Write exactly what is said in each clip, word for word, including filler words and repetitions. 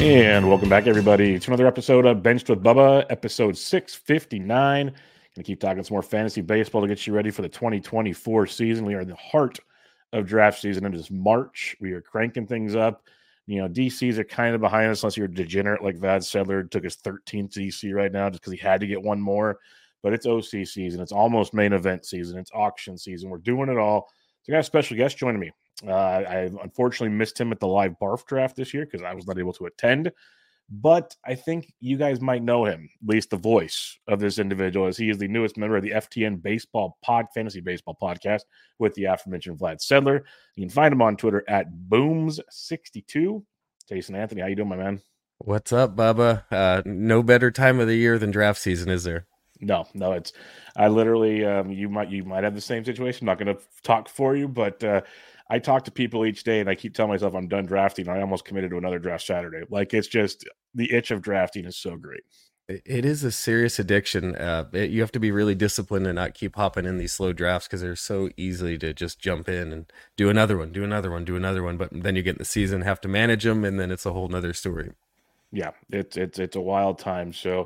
And welcome back, everybody, to another episode of Benched with Bubba, episode six fifty-nine. Going to keep talking some more fantasy baseball to get you ready for the twenty twenty-four season. We are in the heart of draft season. It is March. We are cranking things up. You know, D Cs are kind of behind us unless you're a degenerate like Vad Sedler. Took his thirteenth D C right now just because he had to get one more. But it's O C season. It's almost main event season. It's auction season. We're doing it all. So I got a special guest joining me. Uh, I unfortunately missed him at the live barf draft this year because I was not able to attend. But I think you guys might know him, at least the voice of this individual, as he is the newest member of the F T N Baseball Pod Fantasy Baseball Podcast with the aforementioned Vlad Sedler. You can find him on Twitter at Booms sixty-two. Jason Anthony, how you doing, my man? What's up, Bubba? Uh, no better time of the year than draft season, is there? No, no, it's I literally um, you might you might have the same situation. I'm not going to talk for you, but uh, I talk to people each day, and I keep telling myself I'm done drafting. I almost committed to another draft Saturday. Like, it's just the itch of drafting is so great. It is a serious addiction. Uh, it, you have to be really disciplined and not keep hopping in these slow drafts because they're so easily to just jump in and do another one, do another one, do another one. But then you get in the season, have to manage them, and then it's a whole nother story. Yeah, it's it's it's a wild time. So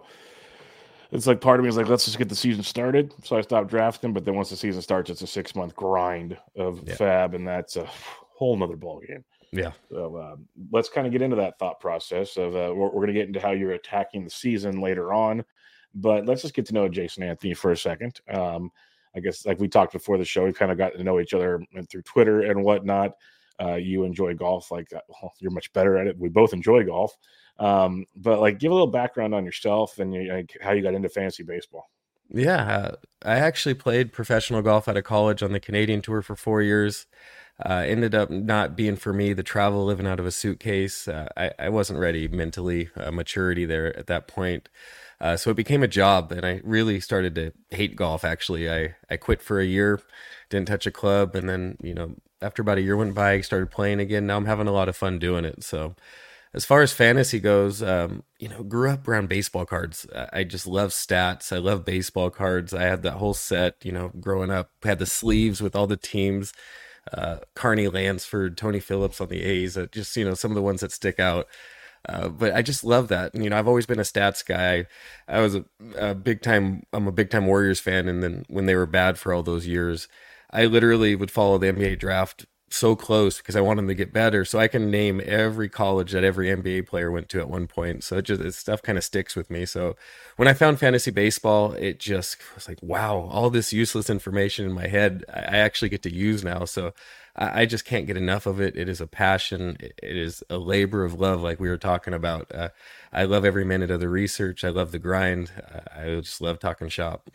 it's like part of me is like, let's just get the season started. So I stopped drafting, but then once the season starts, it's a six month grind of Yeah. fab, and that's a whole nother ball game. Yeah. So uh, let's kind of get into that thought process of uh, we're, we're going to get into how you're attacking the season later on, but let's just get to know Jason Anthony for a second. Um, I guess like we talked before the show, we kind of got to know each other through Twitter and whatnot. Uh, you enjoy golf, like well, you're much better at it. We both enjoy golf. Um, but like give a little background on yourself and you, like, how you got into fantasy baseball. Yeah. Uh, I actually played professional golf out of college on the Canadian tour for four years. Uh, ended up not being for me, the travel, living out of a suitcase. Uh, I, I wasn't ready mentally, uh, maturity there at that point. Uh, so it became a job, and I really started to hate golf, actually. I, I quit for a year, didn't touch a club, and then, you know, after about a year went by, I started playing again. Now I'm having a lot of fun doing it. So as far as fantasy goes, um, you know, grew up around baseball cards. I just love stats. I love baseball cards. I had that whole set, you know, growing up, had the sleeves with all the teams. Uh, Carney Lansford, Tony Phillips on the A's, uh, just, you know, some of the ones that stick out. Uh, but I just love that. And, you know, I've always been a stats guy. I was a, a big time, I'm a big time Warriors fan. And then when they were bad for all those years, I literally would follow the N B A draft so close because I want them to get better. So I can name every college that every N B A player went to at one point. So it just, this stuff kind of sticks with me. So when I found fantasy baseball, it just was like, wow, all this useless information in my head, I actually get to use now. So I, I just can't get enough of it. It is a passion. It, it is a labor of love. Like we were talking about, uh, I love every minute of the research. I love the grind. I, I just love talking shop.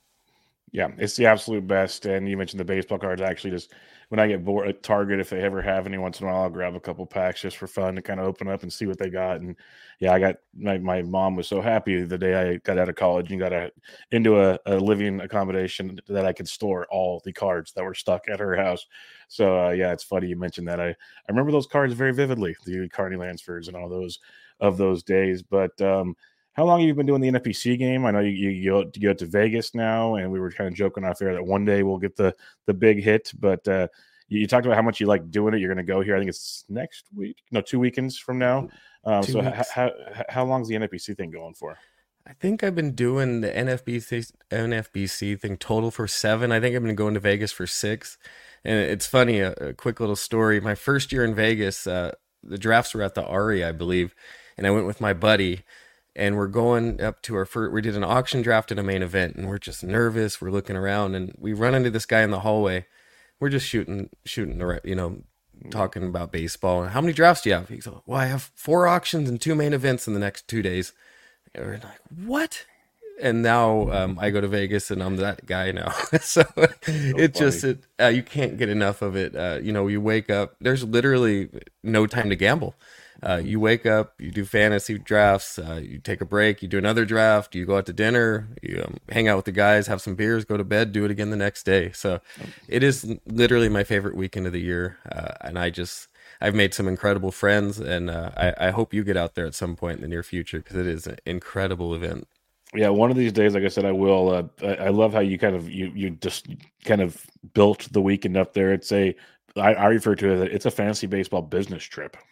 Yeah, it's the absolute best. And you mentioned the baseball cards. I actually just, when I get bored at Target, if they ever have any once in a while, I'll grab a couple packs just for fun to kind of open up and see what they got. And yeah, I got, my, my mom was so happy the day I got out of college and got a, into a, a living accommodation that I could store all the cards that were stuck at her house. So uh, yeah, it's funny you mentioned that. I, I remember those cards very vividly, the Carney Lansfords and all those of those days. But um, how long have you been doing the N F B C game? I know you, you, you, go, you go to Vegas now, and we were kind of joking off air that one day we'll get the the big hit. But uh, you, you talked about how much you like doing it. You're going to go here. I think it's next week, no, two weekends from now. Um, so h- how how long is the N F B C thing going for? I think I've been doing the N F B C N F B C thing total for seven. I think I've been going to Vegas for six. And it's funny, a, a quick little story. My first year in Vegas, uh, the drafts were at the Ari, I believe, and I went with my buddy. And we're going up to our first, we did an auction draft and a main event, and we're just nervous. We're looking around, and we run into this guy in the hallway. We're just shooting, shooting, around, you know, talking about baseball. And how many drafts do you have? He's like, well, I have four auctions and two main events in the next two days. And we're like, what? And now um, I go to Vegas, and I'm that guy now. so so it just, it, uh, you can't get enough of it. Uh, you know, you wake up, there's literally no time to gamble. Uh, you wake up, you do fantasy drafts, uh, you take a break, you do another draft, you go out to dinner, you um, hang out with the guys, have some beers, go to bed, do it again the next day. So it is literally my favorite weekend of the year. Uh, and I just, I've made some incredible friends, and uh, I, I hope you get out there at some point in the near future because it is an incredible event. Yeah, one of these days, like I said, I will. Uh, I, I love how you kind of you you just kind of built the weekend up there. It's a I, I refer to it as a, it's a fantasy baseball business trip.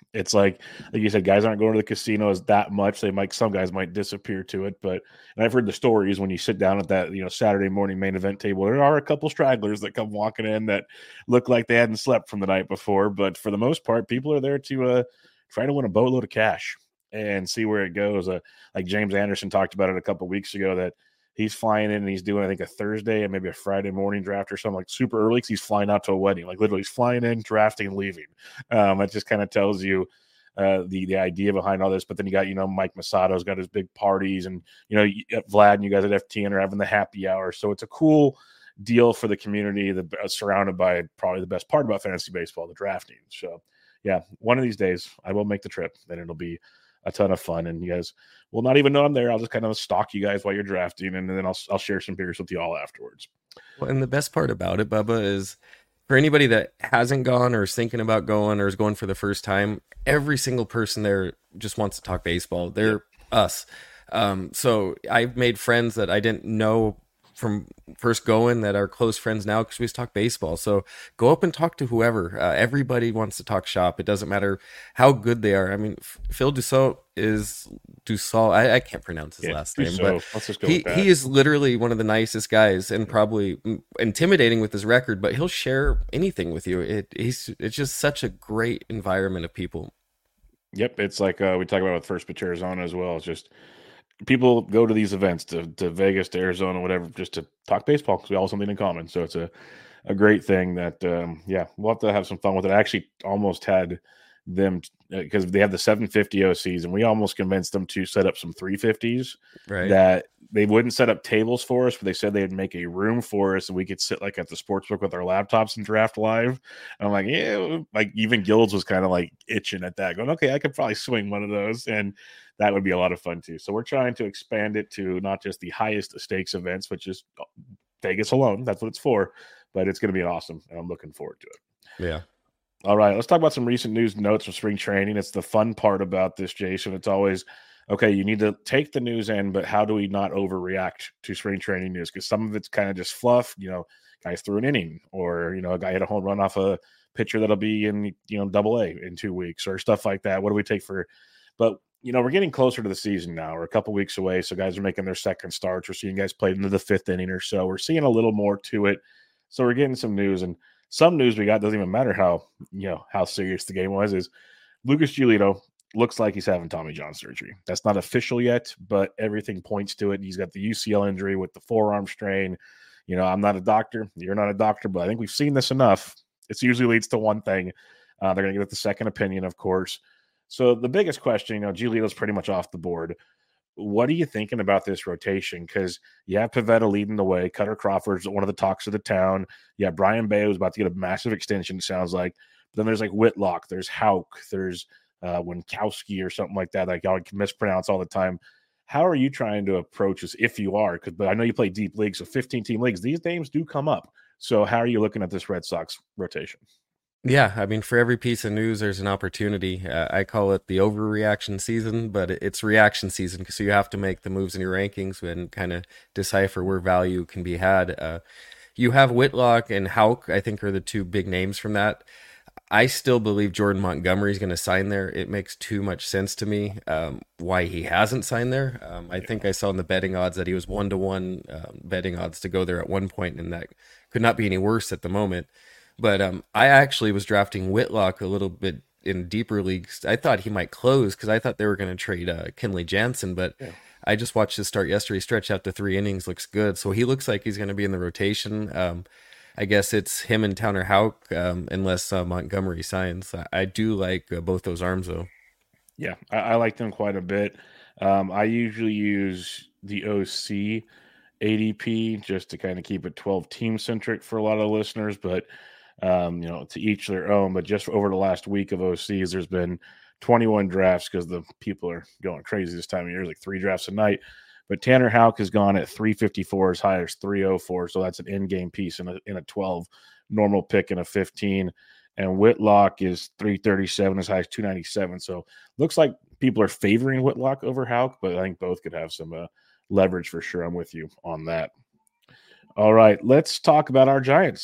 It's like, like you said, guys aren't going to the casinos that much. They might, some guys might disappear to it, but and I've heard the stories when you sit down at that, you know, Saturday morning main event table, there are a couple stragglers that come walking in that look like they hadn't slept from the night before. But for the most part, people are there to uh, try to win a boatload of cash and see where it goes. Uh, like James Anderson talked about it a couple weeks ago that he's flying in and he's doing, I think, a Thursday and maybe a Friday morning draft or something, like super early, because he's flying out to a wedding. Like literally he's flying in, drafting, and leaving. Um, it just kind of tells you uh, the the idea behind all this. But then you got, you know, Mike Masato's got his big parties, and, you know, Vlad and you guys at F T N are having the happy hour. So it's a cool deal for the community, the, uh, surrounded by probably the best part about fantasy baseball, the drafting. So, yeah, one of these days I will make the trip, and it'll be a ton of fun, and you guys will not even know I'm there. I'll just kind of stalk you guys while you're drafting, and then I'll I'll share some beers with you all afterwards. Well, and the best part about it, Bubba, is for anybody that hasn't gone or is thinking about going or is going for the first time, every single person there just wants to talk baseball. They're us. Um, so I've made friends that I didn't know from first going that are close friends now because we just talk baseball. So go up and talk to whoever. Uh, everybody wants to talk shop. It doesn't matter how good they are. I mean, Phil Dussault is Dussault. I, I can't pronounce his yeah, last Dussault. name, but Let's just go he, he is literally one of the nicest guys and probably intimidating with his record, but he'll share anything with you. It he's it's just such a great environment of people. Yep. It's like uh, we talk about with First Pitch Arizona as well. It's just people go to these events, to, to Vegas, to Arizona, whatever, just to talk baseball because we all have something in common. So it's a, a great thing that, um, yeah, we'll have to have some fun with it. I actually almost had them because uh, they have the seven fifty O Cs, and we almost convinced them to set up some three fifties right. that they wouldn't set up tables for us, but they said they'd make a room for us and we could sit like at the sports book with our laptops and draft live. And I'm like, yeah, like even Gills was kind of like itching at that, going, okay, I could probably swing one of those. And that would be a lot of fun too. So we're trying to expand it to not just the highest stakes events, which is Vegas alone. That's what it's for, but it's going to be awesome. And I'm looking forward to it. Yeah. All right. Let's talk about some recent news and notes from spring training. It's the fun part about this, Jason. It's always, okay, you need to take the news in, but how do we not overreact to spring training news? Because some of it's kind of just fluff. You know, guys threw an inning, or, you know, a guy had a home run off a pitcher that'll be in, you know, double A in two weeks or stuff like that. What do we take for, but you know, we're getting closer to the season now. We're a couple weeks away. So guys are making their second starts. We're seeing guys play into the fifth inning or so. We're seeing a little more to it. So we're getting some news, and some news we got doesn't even matter how, you know, how serious the game was, is Lucas Giolito looks like he's having Tommy John surgery. That's not official yet, but everything points to it. He's got the U C L injury with the forearm strain. You know, I'm not a doctor. You're not a doctor, but I think we've seen this enough. It usually leads to one thing. Uh, they're going to get the second opinion, of course. So the biggest question, you know, Giolito's pretty much off the board. What are you thinking about this rotation? Because you have Pivetta leading the way. Cutter Crawford's one of the talks of the town. Yeah, Brian Bayo's about to get a massive extension, it sounds like. But then there's like Whitlock, there's Houck, there's uh, Winkowski or something like that. Like y'all can mispronounce all the time. How are you trying to approach this, if you are? Because, but I know you play deep leagues, so fifteen-team leagues. These names do come up. So how are you looking at this Red Sox rotation? Yeah, I mean, for every piece of news, there's an opportunity. Uh, I call it the overreaction season, but it's reaction season, so you have to make the moves in your rankings and kind of decipher where value can be had. Uh, you have Whitlock and Houck, I think, are the two big names from that. I still believe Jordan Montgomery is going to sign there. It makes too much sense to me um, why he hasn't signed there. Um, I think I saw in the betting odds that he was one-to-one um, betting odds to go there at one point, and that could not be any worse at the moment. But um, I actually was drafting Whitlock a little bit in deeper leagues. I thought he might close because I thought they were going to trade uh, Kenley Jansen, but yeah. I just watched his start yesterday. Stretched out to three innings, looks good. So he looks like he's going to be in the rotation. Um, I guess it's him and Tanner Houck, um, unless uh, Montgomery signs. I, I do like uh, both those arms, though. Yeah, I, I like them quite a bit. Um, I usually use the O C A D P just to kind of keep it twelve team centric for a lot of listeners, but Um, you know, to each their own. But just over the last week of O Cs, there's been twenty-one drafts because the people are going crazy this time of year, like three drafts a night. But Tanner Houck has gone at three fifty-four, as high as three oh four. So that's an in-game piece in a, in a twelve, normal pick in a fifteen. And Whitlock is three thirty-seven, as high as two ninety-seven. So looks like people are favoring Whitlock over Houck, but I think both could have some uh, leverage for sure. I'm with you on that. All right, let's talk about our Giants.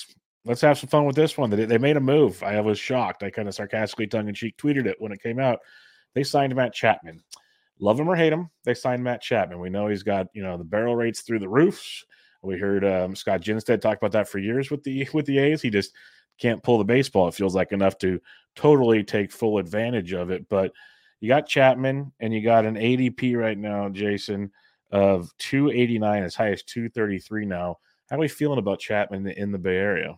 let's have some fun with this one. They, they made a move. I was shocked. I kind of sarcastically, tongue in cheek, tweeted it when it came out. They signed Matt Chapman. Love him or hate him, they signed Matt Chapman. We know he's got, you know, the barrel rates through the roofs. We heard um, Scott Ginstead talk about that for years with the with the A's. He just can't pull the baseball, it feels like, enough to totally take full advantage of it. But you got Chapman, and you got an A D P right now, Jason, of two eighty-nine, as high as two thirty-three now. How are we feeling about Chapman in the Bay Area?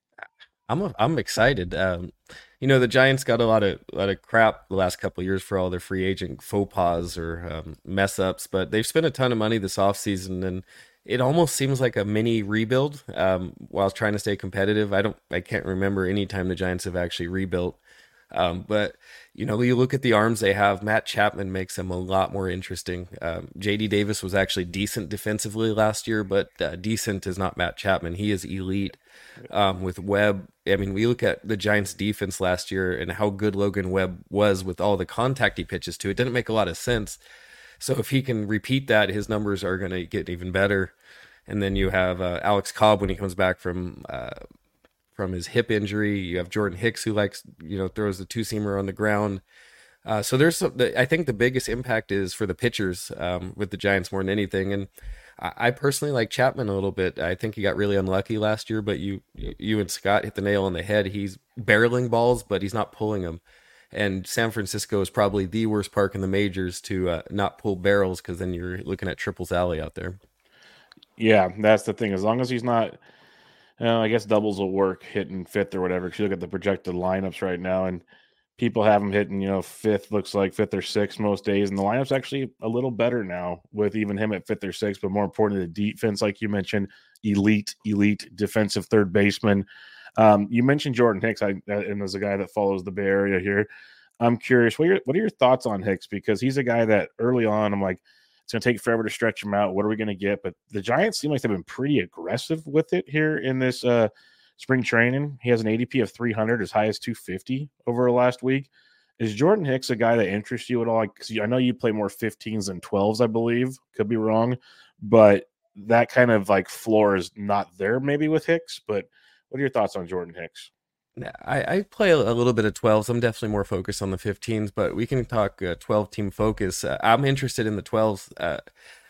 I'm a, I'm excited. Um, you know, the Giants got a lot of a lot of crap the last couple of years for all their free agent faux pas or um, mess ups, but they've spent a ton of money this offseason, and it almost seems like a mini rebuild um, while trying to stay competitive. I don't, I can't remember any time the Giants have actually rebuilt. Um, but you know, you look at the arms they have. Matt Chapman makes them a lot more interesting. Um, J D Davis was actually decent defensively last year, but uh, decent is not Matt Chapman. He is elite. Um, with Webb, I mean, we look at the Giants' defense last year and how good Logan Webb was with all the contact he pitches to. It didn't make a lot of sense. So if he can repeat that, his numbers are going to get even better. And then you have uh, Alex Cobb when he comes back from uh, from his hip injury. You have Jordan Hicks, who likes, you know, throws the two seamer on the ground. Uh, so there's some, I think the biggest impact is for the pitchers um, with the Giants more than anything. And I, I personally like Chapman a little bit. I think he got really unlucky last year, but you you and Scott hit the nail on the head. He's barreling balls, but he's not pulling them. And San Francisco is probably the worst park in the majors to uh, not pull barrels, because then you're looking at triples alley out there. Yeah, that's the thing. As long as he's not, uh, I guess doubles will work hitting fifth or whatever. If you look at the projected lineups right now, and people have him hitting, you know, fifth, looks like fifth or sixth most days. And the lineup's actually a little better now with even him at fifth or sixth, but more importantly, the defense, like you mentioned, elite, elite defensive third baseman. Um, you mentioned Jordan Hicks, I, and as a guy that follows the Bay Area here, I'm curious, what are your, what are your thoughts on Hicks? Because he's a guy that early on, I'm like, it's going to take forever to stretch him out. What are we going to get? But the Giants seem like they've been pretty aggressive with it here in this uh, spring training. He has an A D P of three hundred, as high as two fifty over the last week. Is Jordan Hicks a guy that interests you at all? Because I know you play more fifteens than twelves, I believe. Could be wrong. But that kind of like floor is not there maybe with Hicks. But what are your thoughts on Jordan Hicks? I, I play a little bit of twelves. I'm definitely more focused on the fifteens, but we can talk uh, twelve team focus. Uh, I'm interested in the twelves. Uh,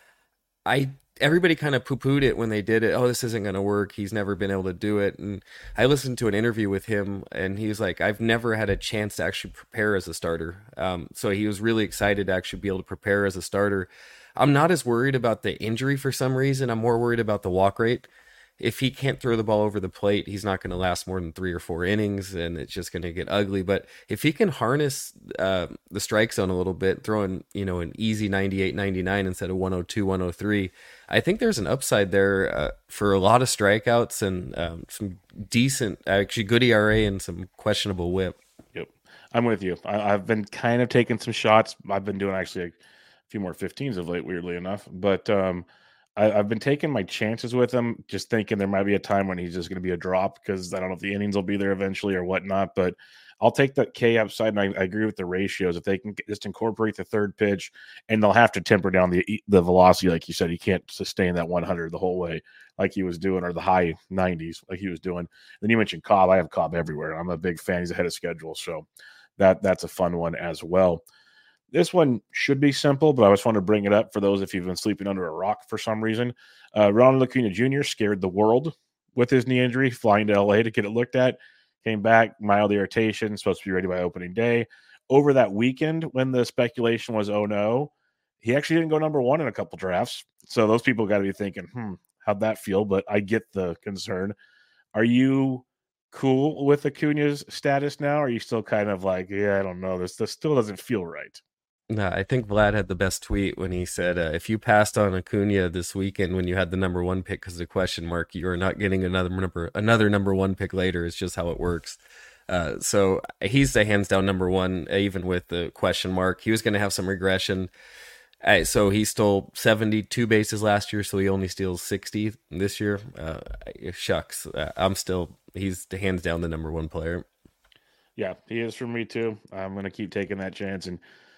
I everybody kind of poo-pooed it when they did it. Oh, this isn't going to work. He's never been able to do it. And I listened to an interview with him, and he was like, I've never had a chance to actually prepare as a starter. Um, so he was really excited to actually be able to prepare as a starter. I'm not as worried about the injury for some reason. I'm more worried about the walk rate. If he can't throw the ball over the plate, he's not going to last more than three or four innings, and it's just going to get ugly. But if he can harness uh, the strike zone a little bit, throwing, you know, an easy ninety-eight, ninety-nine instead of one oh two, one oh three, I think there's an upside there uh, for a lot of strikeouts and um, some decent, actually good E R A and some questionable whip. Yep, I'm with you. I, I've been kind of taking some shots. I've been doing actually a few more fifteens of late, weirdly enough. But um, I, I've been taking my chances with him, just thinking there might be a time when he's just going to be a drop, because I don't know if the innings will be there eventually or whatnot. But I'll take that K upside, and I, I agree with the ratios. If they can just incorporate the third pitch, and they'll have to temper down the the velocity, like you said, he can't sustain that one hundred the whole way like he was doing, or the high nineties like he was doing. Then you mentioned Cobb. I have Cobb everywhere. I'm a big fan. He's ahead of schedule, so that that's a fun one as well. This one should be simple, but I just want to bring it up for those if you've been sleeping under a rock for some reason. Uh, Ronald Acuna Junior scared the world with his knee injury, flying to L A to get it looked at. Came back, mild irritation, supposed to be ready by opening day. Over that weekend, when the speculation was, oh no, he actually didn't go number one in a couple drafts. So those people got to be thinking, hmm, how'd that feel? But I get the concern. Are you cool with Acuna's status now? Or are you still kind of like, yeah, I don't know, this this still doesn't feel right? No, I think Vlad had the best tweet when he said, uh, if you passed on Acuna this weekend when you had the number one pick because of the question mark, you are not getting another number another number one pick later. It's just how it works. Uh, so he's the hands down number one, even with the question mark. He was going to have some regression. Uh, so he stole seventy-two bases last year, so he only steals sixty this year. Uh, shucks. Uh, I'm still, he's hands down the number one player. Yeah, he is for me too. I'm going to keep taking that chance. And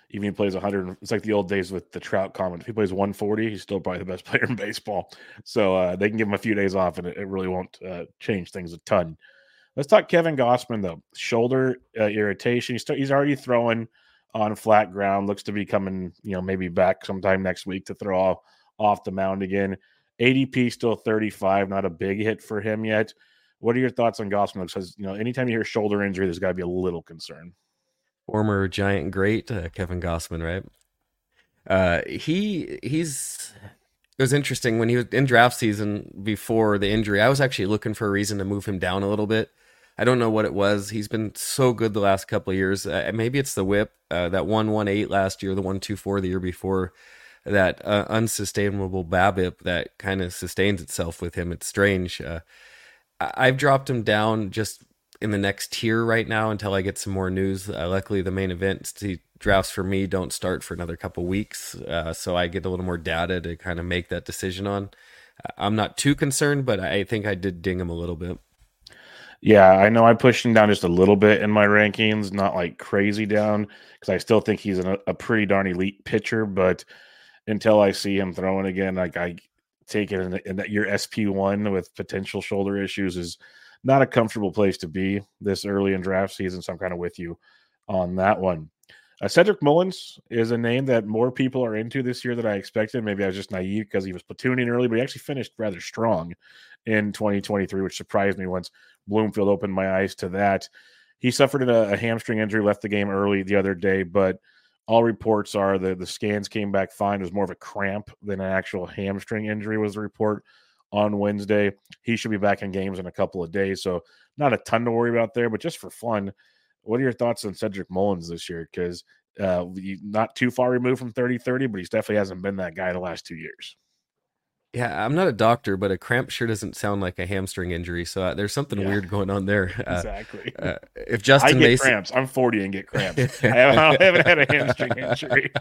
Even if he plays one hundred, it's like the old days with the Trout comment. If he plays one forty, he's still probably the best player in baseball. So uh, they can give him a few days off, and it, it really won't uh, change things a ton. Let's talk Kevin Gausman, though. Shoulder uh, irritation. He's, he's already throwing on flat ground. Looks to be coming, you know, maybe back sometime next week to throw off, off the mound again. A D P still thirty-five, not a big hit for him yet. What are your thoughts on Gausman? Because, you know, anytime you hear shoulder injury, there's got to be a little concern. Former Giant great uh, Kevin Gausman, right? Uh, he he's it was interesting when he was in draft season before the injury. I was actually looking for a reason to move him down a little bit. I don't know what it was. He's been so good the last couple of years. Uh, maybe it's the whip, uh, that one one eight last year, the one two four the year before, that uh, unsustainable BABIP that kind of sustains itself with him. It's strange. Uh, I've dropped him down just in the next tier right now until I get some more news. Uh, luckily, the main event drafts for me don't start for another couple weeks, uh, so I get a little more data to kind of make that decision on. I'm not too concerned, but I think I did ding him a little bit. Yeah, I know I pushed him down just a little bit in my rankings, not like crazy down, because I still think he's a, a pretty darn elite pitcher. But until I see him throwing again, like I take it in, in that your S P one with potential shoulder issues is not a comfortable place to be this early in draft season. So I'm kind of with you on that one. Uh, Cedric Mullins is a name that more people are into this year than I expected. Maybe I was just naive because he was platooning early, but he actually finished rather strong in twenty twenty-three, which surprised me once Bloomfield opened my eyes to that. He suffered a, a hamstring injury, left the game early the other day, but all reports are that the scans came back fine. It was more of a cramp than an actual hamstring injury was the report on Wednesday. He should be back in games in a couple of days, so not a ton to worry about there, but just for fun, what are your thoughts on Cedric Mullins this year? Because uh, not too far removed from thirty thirty, but he's definitely hasn't been that guy the last two years. Yeah, I'm not a doctor, but a cramp sure doesn't sound like a hamstring injury. So uh, there's something Yeah. weird going on there. Uh, exactly. Uh, if Justin I get Mason, cramps. I'm forty and get cramps. I, haven't, I haven't had a hamstring injury.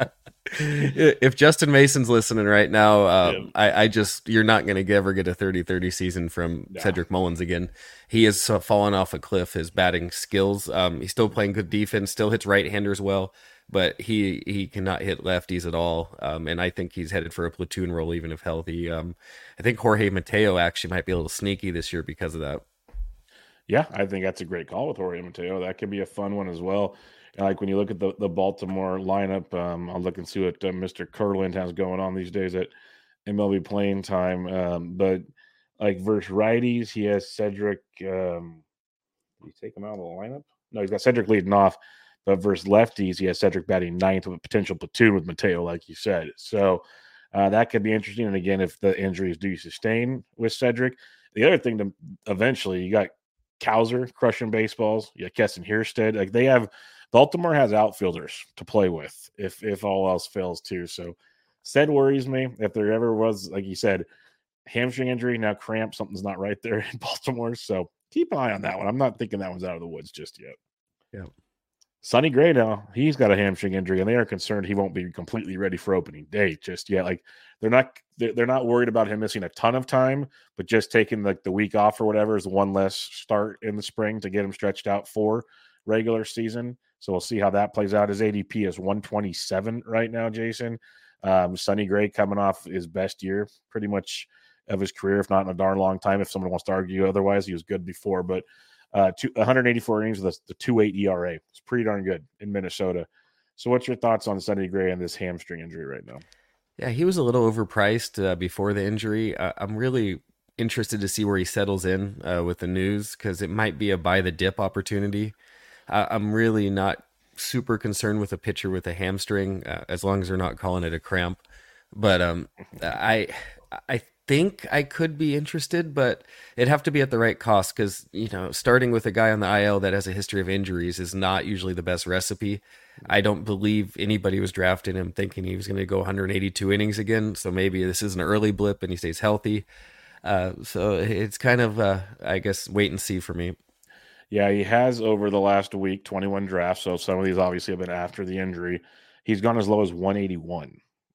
If Justin Mason's listening right now, um, Yeah. I, I just you're not going to ever get a thirty thirty season from No. Cedric Mullins again. He has uh, fallen off a cliff. His batting skills. Um, he's still playing good defense. Still hits right-handers well, but he he cannot hit lefties at all. Um, and I think he's headed for a platoon role even if healthy. Um, I think Jorge Mateo actually might be a little sneaky this year because of that. Yeah, I think that's a great call with Jorge Mateo. That could be a fun one as well. And like when you look at the, the Baltimore lineup, um, I'll look and see what uh, Mister Kurland has going on these days at M L B playing time. Um, but like versus righties, he has Cedric. Um, did he take him out of the lineup? No, he's got Cedric leading off. But versus lefties, he has Cedric batting ninth with a potential platoon with Mateo, like you said. So uh, that could be interesting. And again, if the injuries do sustain with Cedric, the other thing to eventually, you got Cowser crushing baseballs. You got Keston Hierstead. Like they have, Baltimore has outfielders to play with if if all else fails too. So Ced worries me. If there ever was, like you said, hamstring injury, now cramp, something's not right there in Baltimore. So keep an eye on that one. I'm not thinking that one's out of the woods just yet. Yeah. Sonny Gray now, he's got a hamstring injury, and they are concerned he won't be completely ready for opening day just yet. Like they're not they're not worried about him missing a ton of time, but just taking like the week off or whatever is one less start in the spring to get him stretched out for regular season. So we'll see how that plays out. His A D P is one twenty-seven right now, Jason. Um, Sonny Gray coming off his best year pretty much of his career, if not in a darn long time. If someone wants to argue otherwise, he was good before, but Uh, two, one hundred eighty-four innings with a, the two point eight E R A. It's pretty darn good in Minnesota. So what's your thoughts on Sonny Gray and this hamstring injury right now? Yeah, he was a little overpriced uh, before the injury. Uh, I'm really interested to see where he settles in uh, with the news because it might be a buy the dip opportunity. Uh, I'm really not super concerned with a pitcher with a hamstring uh, as long as they're not calling it a cramp. But um, I I think I could be interested, but it'd have to be at the right cost because, you know, starting with a guy on the I L that has a history of injuries is not usually the best recipe. I don't believe anybody was drafting him thinking he was going to go one hundred eighty-two innings again. So maybe this is an early blip and he stays healthy. Uh, so it's kind of, uh, I guess, wait and see for me. Yeah, he has over the last week, twenty-one drafts. So some of these obviously have been after the injury. He's gone as low as one eighty-one.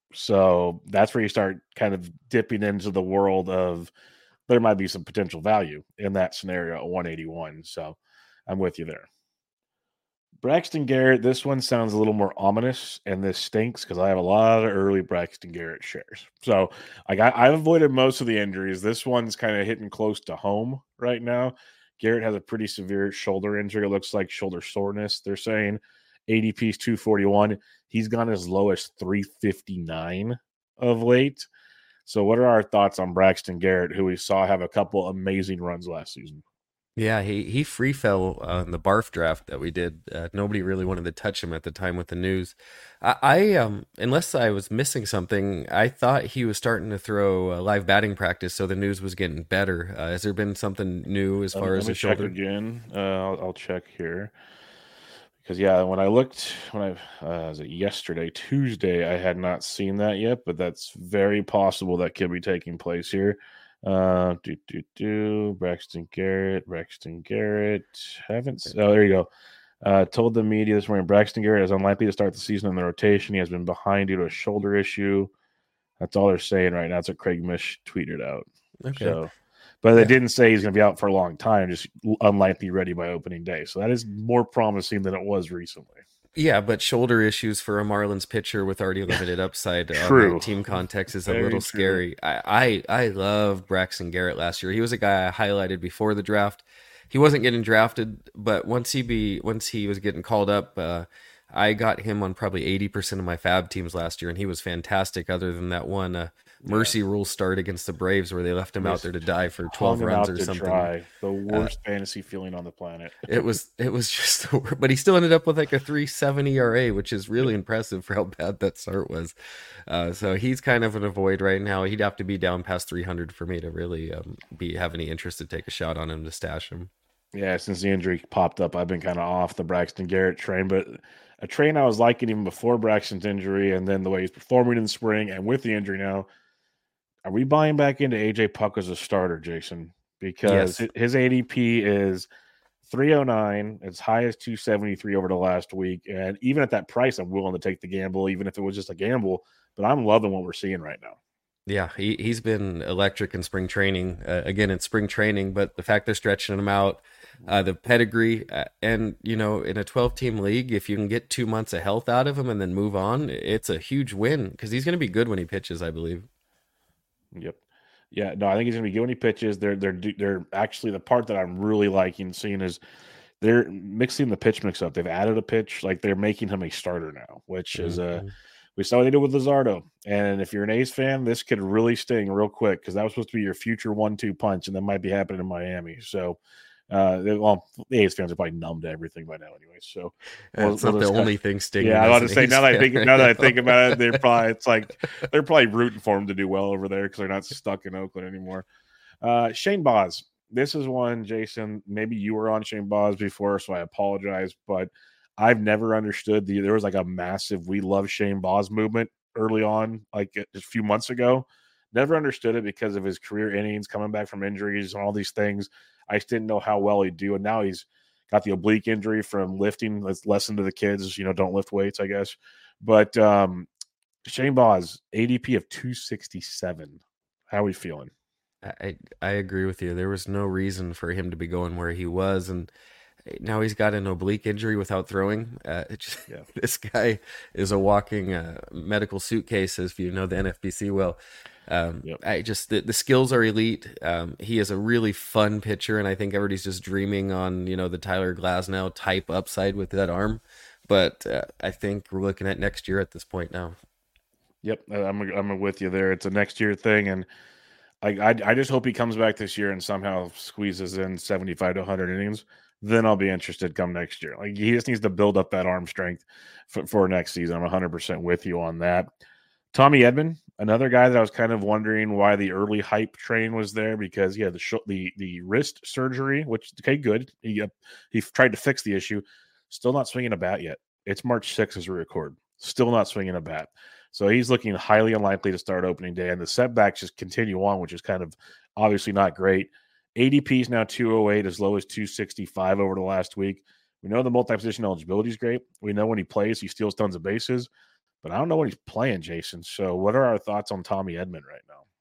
So that's where you start kind of dipping into the world of there might be some potential value in that scenario at one eighty-one. So I'm with you there. Braxton Garrett, this one sounds a little more ominous, and this stinks because I have a lot of early Braxton Garrett shares. So like I, I've avoided most of the injuries. This one's kind of hitting close to home right now. Garrett has a pretty severe shoulder injury. It looks like shoulder soreness. They're saying A D P is two forty-one. He's gone as low as three fifty-nine of late. So what are our thoughts on Braxton Garrett, who we saw have a couple amazing runs last season? Yeah, he he free fell on the barf draft that we did. Uh, nobody really wanted to touch him at the time with the news. I, I um unless I was missing something, I thought he was starting to throw uh, live batting practice, so the news was getting better. Uh, has there been something new as Let me, far let as me the check shoulder? again. Uh, I'll, I'll check here. Because yeah, when I looked, when I uh, was it yesterday, Tuesday, I had not seen that yet, but that's very possible that could be taking place here. Uh, do do do. Braxton Garrett, Braxton Garrett. Haven't. Oh, there you go. Uh, told the media this morning Braxton Garrett is unlikely to start the season in the rotation. He has been behind due to a shoulder issue. That's all they're saying right now. That's what Craig Mish tweeted out. Okay. So, but they Yeah. didn't say he's going to be out for a long time, just unlikely ready by opening day. So that is more promising than it was recently. Yeah, but shoulder issues for a Marlins pitcher with already limited upside on True. that team context is a Very little true. scary. I, I I love Braxton Garrett last year. He was a guy I highlighted before the draft. He wasn't getting drafted, but once he be once he was getting called up, uh, I got him on probably eighty percent of my fab teams last year, and he was fantastic. Other than that one uh, mercy rule start against the Braves where they left him out Just there to die for Hung twelve him runs out or to something. dry. The Uh, worst fantasy feeling on the planet. it was it was just the wor- but he still ended up with like a three seven E R A, which is really impressive for how bad that start was. Uh, so he's kind of an avoid right now. He'd have to be down past three hundred for me to really um, be have any interest to take a shot on him to stash him. Yeah, since the injury popped up, I've been kind of off the Braxton Garrett train, but a train I was liking even before Braxton's injury, and then the way he's performing in the spring, and with the injury now, are we buying back into A J Puck as a starter, Jason? Because Yes. hi- his A D P is three oh nine, as high as two seventy-three over the last week, and even at that price, I'm willing to take the gamble, even if it was just a gamble. But I'm loving what we're seeing right now. Yeah, he he's been electric in spring training. Uh, again, it's spring training, but the fact they're stretching him out, uh, the pedigree, uh, and you know, in a twelve team league, if you can get two months of health out of him and then move on, it's a huge win because he's going to be good when he pitches, I believe. Yep. Yeah, no, I think he's going to be good when he pitches. They're they're they're actually the part that I'm really liking seeing is they're mixing the pitch mix up. They've added a pitch, like they're making him a starter now, which is a Mhm. we saw what they did with Luzardo. And if you're an A's fan, this could really sting real quick because that was supposed to be your future one two punch, and that might be happening in Miami. So, uh, they, well, the A's fans are probably numb to everything by now, anyway. So, Uh, we'll, It's we'll not the discuss. only thing stinging. Yeah, I as was an to say A's now that I fan think right now that I now. think about it, they're probably it's like they're probably rooting for him to do well over there because they're not stuck in Oakland anymore. Uh, Shane Boz, this is one, Jason. Maybe you were on Shane Boz before, so I apologize, but I've never understood the. There was like a massive "We love Shane Boz" movement early on, like just a few months ago. Never understood it because of his career innings, coming back from injuries, and all these things. I just didn't know how well he'd do, and now he's got the oblique injury from lifting. Let's lesson to the kids, you know, don't lift weights, I guess. But um, Shane Boz, A D P of two sixty-seven. How are we feeling? I I agree with you. There was no reason for him to be going where he was, and now he's got an oblique injury without throwing. Uh, it just, Yeah. this guy is a walking uh, medical suitcase, if you know the N F B C well. Um, Yep. I just the, the skills are elite. Um, he is a really fun pitcher, and I think everybody's just dreaming on you know the Tyler Glasnow type upside with that arm. But uh, I think we're looking at next year at this point now. Yep, I'm I'm with you there. It's a next year thing, and I, I I just hope he comes back this year and somehow squeezes in seventy-five to one hundred innings. Then I'll be interested come next year. Like he just needs to build up that arm strength for, for next season. I'm one hundred percent with you on that. Tommy Edman, another guy that I was kind of wondering why the early hype train was there because he had the sh- the the wrist surgery, which okay, good. He uh, he tried to fix the issue. Still not swinging a bat yet. It's March sixth as we record. Still not swinging a bat. So he's looking highly unlikely to start opening day, and the setbacks just continue on, which is kind of obviously not great. A D P is now two oh eight, as low as two sixty-five over the last week. We know the multi-position eligibility is great. We know when he plays, he steals tons of bases, but I don't know when he's playing, Jason. So what are our thoughts on Tommy Edman right now?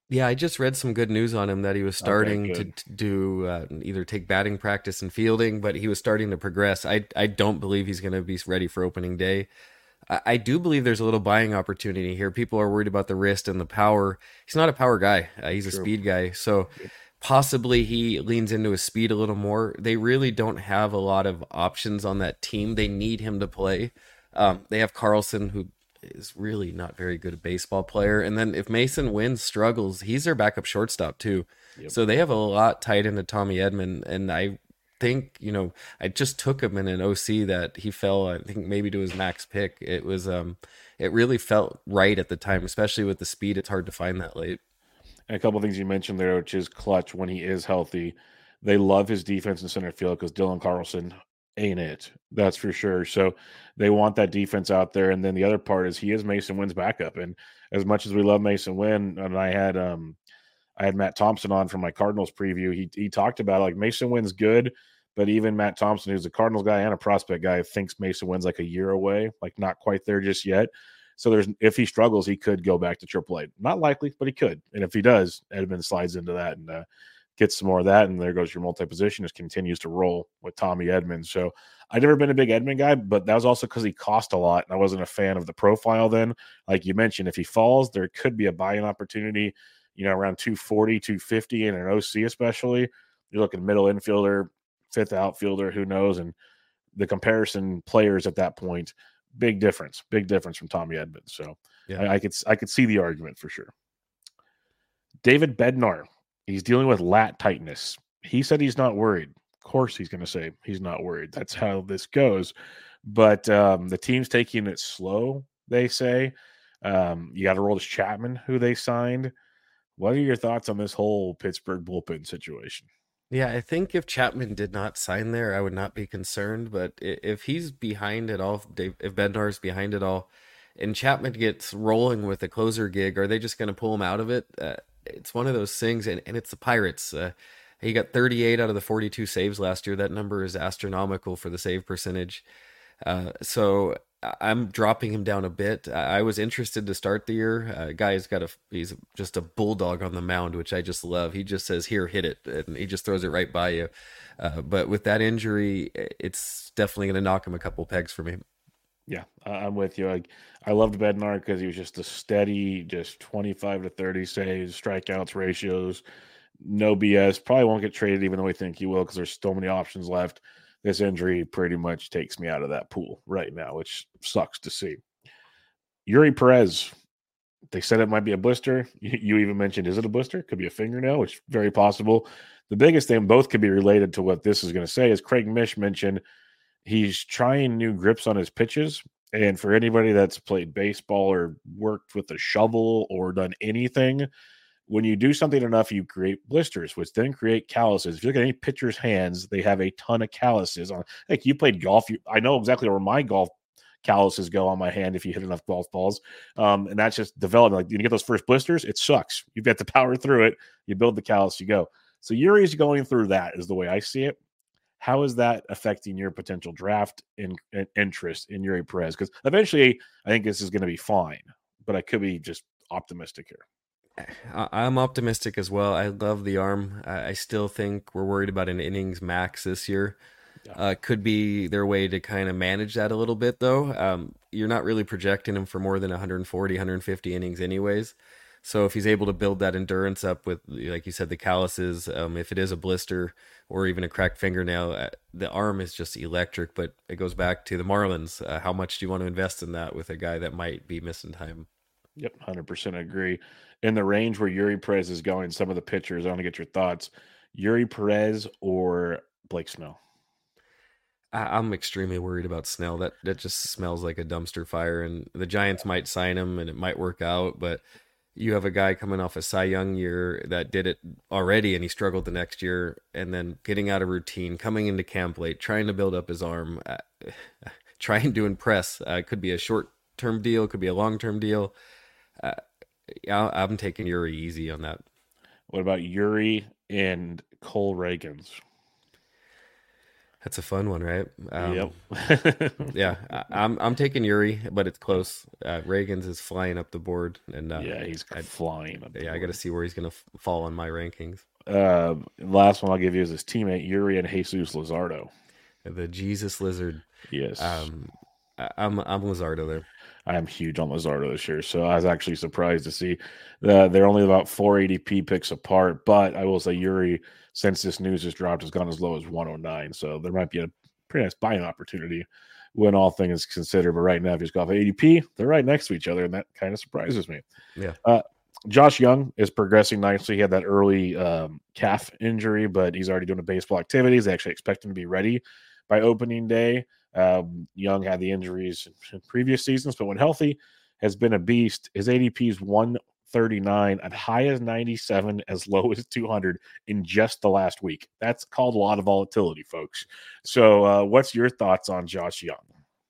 Yeah, I just read some good news on him that he was Okay, starting to, good. to do uh, either take batting practice and fielding, but he was starting to progress. I I don't believe he's going to be ready for opening day. I, I do believe there's a little buying opportunity here. People are worried about the wrist and the power. He's not a power guy. Uh, he's a True. speed guy. So Yep. possibly he leans into his speed a little more. They really don't have a lot of options on that team. They need him to play. Um, they have Carlson, who is really not very good a baseball player. And then if Mason Wynn struggles, he's their backup shortstop too. Yep. So they have a lot tied into Tommy Edman. And I think, you know, I just took him in an O C that he fell, I think maybe to his max pick. It was, um, it really felt right at the time, especially with the speed. It's hard to find that late. And a couple of things you mentioned there, which is clutch when he is healthy. They love his defense in center field because Dylan Carlson ain't it. That's for sure. So they want that defense out there. And then the other part is he is Mason Wynn's backup. And as much as we love Mason Wynn, and I had um I had Matt Thompson on from my Cardinals preview. He he talked about like Mason Wynn's good, but even Matt Thompson, who's a Cardinals guy and a prospect guy, thinks Mason Wynn's like a year away, like not quite there just yet. So there's if he struggles, he could go back to triple A. Not likely, but he could. And if he does, Edmund slides into that and uh, gets some more of that. And there goes your multi position, just continues to roll with Tommy Edmonds. So I've never been a big Edmund guy, but that was also because he cost a lot. And I wasn't a fan of the profile then. Like you mentioned, if he falls, there could be a buy-in opportunity, you know, around two forty, two fifty in an O C, especially. You're looking middle infielder, fifth outfielder, who knows? And the comparison players at that point, big difference, big difference from Tommy Edmonds. So Yeah. I, I could I could see the argument for sure. David Bednar, he's dealing with lat tightness. He said he's not worried. Of course, he's going to say he's not worried. That's how this goes. But um, the team's taking it slow. They say um, you got to roll this Chapman, who they signed. What are your thoughts on this whole Pittsburgh bullpen situation? Yeah, I think if Chapman did not sign there, I would not be concerned. But i- if he's behind it all, if Dave, if Bednar's behind it all, and Chapman gets rolling with a closer gig, are they just going to pull him out of it? Uh, it's one of those things, and, and it's the Pirates. Uh, he got thirty-eight out of the forty-two saves last year. That number is astronomical for the save percentage. Uh, so I- I'm dropping him down a bit. I I was interested to start the year. Uh, guy's got a he's just a bulldog on the mound, which I just love. He just says, "Here, hit it," and he just throws it right by you. Uh, but with that injury, it's definitely going to knock him a couple pegs for me. Yeah, I- I'm with you. I, I loved Bednar because he was just a steady, just twenty-five to thirty saves, strikeouts, ratios, no B S. Probably won't get traded, even though we think he will, because there's so many options left. This injury pretty much takes me out of that pool right now, which sucks to see. Yuri Perez, they said it might be a blister. You, you even mentioned, is it a blister? Could be a fingernail, which is very possible. The biggest thing, both could be related to what this is going to say, is Craig Mish mentioned he's trying new grips on his pitches. And for anybody that's played baseball or worked with a shovel or done anything, when you do something enough, you create blisters, which then create calluses. If you look at any pitcher's hands, they have a ton of calluses on. Like you played golf, you, I know exactly where my golf calluses go on my hand if you hit enough golf balls. Um, and that's just development. Like you get those first blisters, it sucks. You've got to power through it. You build the callus, you go. So Yuri's going through that is the way I see it. How is that affecting your potential draft in, in interest in Yuri Perez? Because eventually, I think this is going to be fine, but I could be just optimistic here. I- I'm optimistic as well. I love the arm. I I still think we're worried about an innings max this year. Yeah. Uh, could be their way to kind of manage that a little bit, though. Um, you're not really projecting him for more than one forty, one fifty innings, anyways. So if he's able to build that endurance up with, like you said, the calluses, um, if it is a blister or even a cracked fingernail, uh, the arm is just electric. But it goes back to the Marlins. Uh, how much do you want to invest in that with a guy that might be missing time? Yep, one hundred percent agree. In the range where Yuri Perez is going, some of the pitchers, I want to get your thoughts. Yuri Perez or Blake Snell? I- I'm extremely worried about Snell. That that just smells like a dumpster fire. And the Giants might sign him, and it might work out. But you have a guy coming off a Cy Young year that did it already, and he struggled the next year. And then getting out of routine, coming into camp late, trying to build up his arm, uh, trying to impress. Uh, could be a short term deal, could be a long term deal. Uh, yeah, I'm taking Yuri easy on that. What about Yuri and Cole Reagans? That's a fun one, right? Um, Yep. yeah, I, I'm I'm taking Yuri, but it's close. Uh, Reagan's is flying up the board, and uh, Yeah, he's I, flying up the yeah, I got to board. see where he's gonna f- fall on my rankings. Uh, last one I'll give you is his teammate Yuri and Jesus Luzardo. The Jesus Lizard. Yes, Um, I, I'm I'm Lizardo there. I am huge on Luzardo this year, so I was actually surprised to see that they're only about four A D P picks apart. But I will say Yuri, since this news has dropped, has gone as low as one oh nine, so there might be a pretty nice buying opportunity when all things considered. But right now, if you just go off A D P, they're right next to each other, and that kind of surprises me. Yeah. Uh, Josh Young is progressing nicely. He had that early um, calf injury, but he's already doing the baseball activities. They actually expect him to be ready by opening day. Um, Young had the injuries in previous seasons, but when healthy, has been a beast. His A D P is one thirty-nine, as high as ninety-seven, as low as two hundred in just the last week. That's called a lot of volatility, folks. So, uh, what's your thoughts on Josh Young?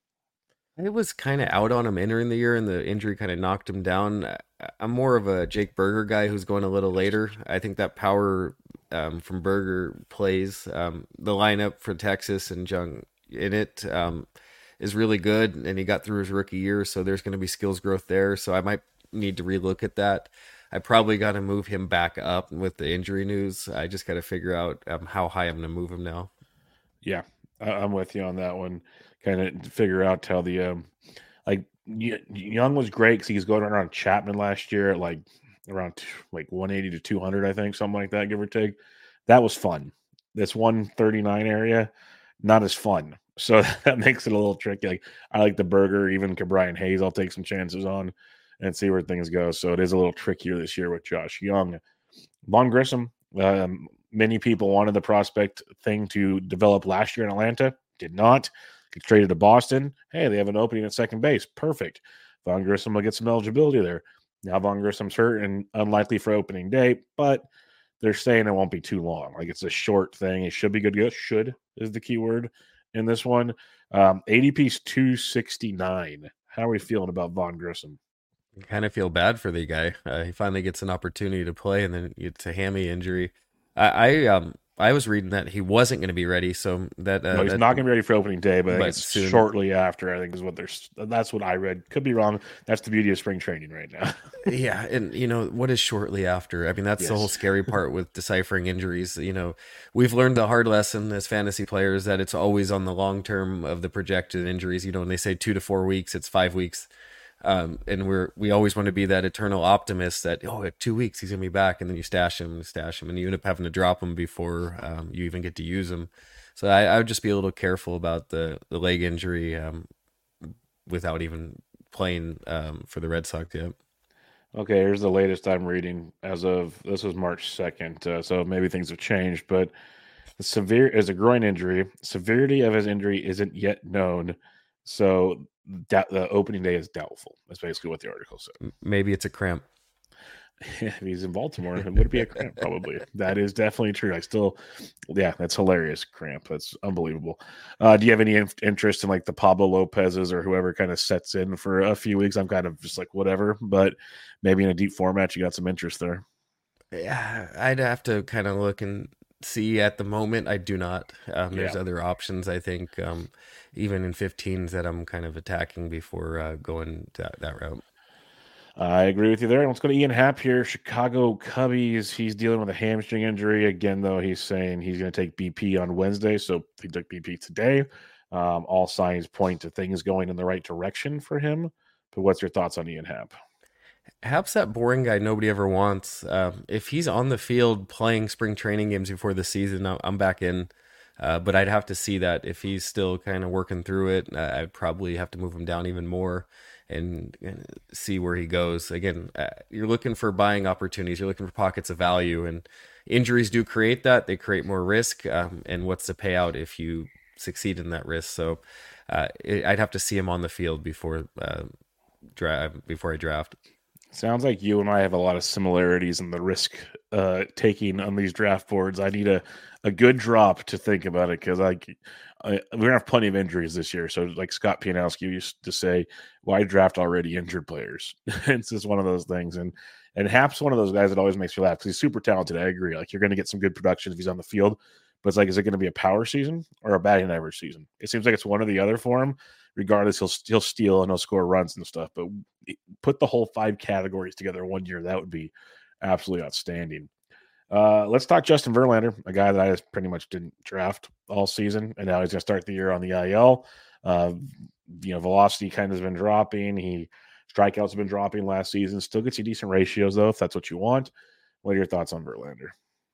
I was kind of out on him entering the year, and the injury kind of knocked him down. I- I'm more of a Jake Berger guy who's going a little later. I think that power um, from Berger plays um, the lineup for Texas and Jung in it um, is really good, and he got through his rookie year, so there's going to be skills growth there. So I might need to relook at that. I probably got to move him back up with the injury news. I just got to figure out um, how high I'm going to move him now. Yeah, I- I'm with you on that one. Kind of figure out how the um, like Y- Young was great because he was going around Chapman last year at like around t- like one eighty to two hundred, I think, something like that, give or take. That was fun. This one thirty-nine area, not as fun. So that makes it a little tricky. Like I like the Burger, even Brian Hayes. I'll take some chances on and see where things go. So it is a little trickier this year with Josh Young. Vaughn Grissom. Um, many people wanted the prospect thing to develop last year in Atlanta. Did not. Gets traded to Boston. Hey, they have an opening at second base. Perfect. Vaughn Grissom will get some eligibility there. Now Vaughn Grissom's hurt and unlikely for opening day, but they're saying it won't be too long. Like it's a short thing. It should be good to go. Should is the key word in this one. Um, A D P's two sixty-nine. How are we feeling about Vaughn Grissom? Kind of feel bad for the guy. Uh, he finally gets an opportunity to play, and then it's a hammy injury. I, I um I was reading that he wasn't going to be ready, so that uh, No, he's that not going to be ready for opening day, but I think but it's soon. shortly after. I think is what there's. That's what I read. Could be wrong. That's the beauty of spring training right now. Yeah, and you know what is shortly after? I mean, that's the whole Yes. scary part with deciphering injuries. You know, we've learned the hard lesson as fantasy players that it's always on the long term of the projected injuries. You know, when they say two to four weeks, it's five weeks. Um, and we're we always want to be that eternal optimist that oh, at two weeks he's gonna be back, and then you stash him and stash him, and you end up having to drop him before um, you even get to use him. So I, I would just be a little careful about the the leg injury um, without even playing um, for the Red Sox yet. Okay, here's the latest I'm reading as of this was March second. Uh, so maybe things have changed, but the severe is a groin injury. Severity of his injury isn't yet known. So da- the opening day is doubtful. That's basically what the article said. Maybe it's a cramp. If he's in Baltimore, it would be a cramp, probably. That is definitely true. I still, yeah, that's hilarious. Cramp. That's unbelievable. Uh, do you have any in- interest in like the Pablo Lopez's or whoever kind of sets in for a few weeks? I'm kind of just like whatever, but maybe in a deep format, you got some interest there. Yeah, I'd have to kind of look and see at the moment. I do not. Um, Yeah, there's other options, I think, um, even in fifteens that I'm kind of attacking before uh, going that, that route. I agree with you there. Let's go to Ian Happ here. Chicago Cubbies. He's dealing with a hamstring injury again, though. He's saying he's going to take B P on Wednesday, so he took B P today. Um, all signs point to things going in the right direction for him. But what's your thoughts on Ian Happ? Hap's that boring guy nobody ever wants. Um, if he's on the field playing spring training games before the season, I- I'm back in. Uh, but I'd have to see that if he's still kind of working through it. uh, I'd probably have to move him down even more and, and see where he goes. Again, uh, you're looking for buying opportunities. You're looking for pockets of value, and injuries do create that. They create more risk. Um, and what's the payout if you succeed in that risk? So uh, it, I'd have to see him on the field before uh, dra- before I draft. Sounds like you and I have a lot of similarities in the risk uh, taking on these draft boards. I need a, a good drop to think about it because I, I we're gonna have plenty of injuries this year. So like Scott Pianowski used to say, "Why draft already injured players?" It's just one of those things. And and Hap's one of those guys that always makes you laugh because he's super talented. I agree. Like you're going to get some good production if he's on the field, But it's like, is it going to be a power season or a batting average season? It seems like it's one or the other for him. Regardless, he'll he'll steal and he'll score runs and stuff. But put the whole five categories together one year, that would be absolutely outstanding. Uh, let's talk Justin Verlander, a guy that I just pretty much didn't draft all season, and now he's going to start the year on the I L. Uh, you know, velocity kind of has been dropping. He strikeouts have been dropping last season. Still gets you decent ratios though, if that's what you want. What are your thoughts on Verlander?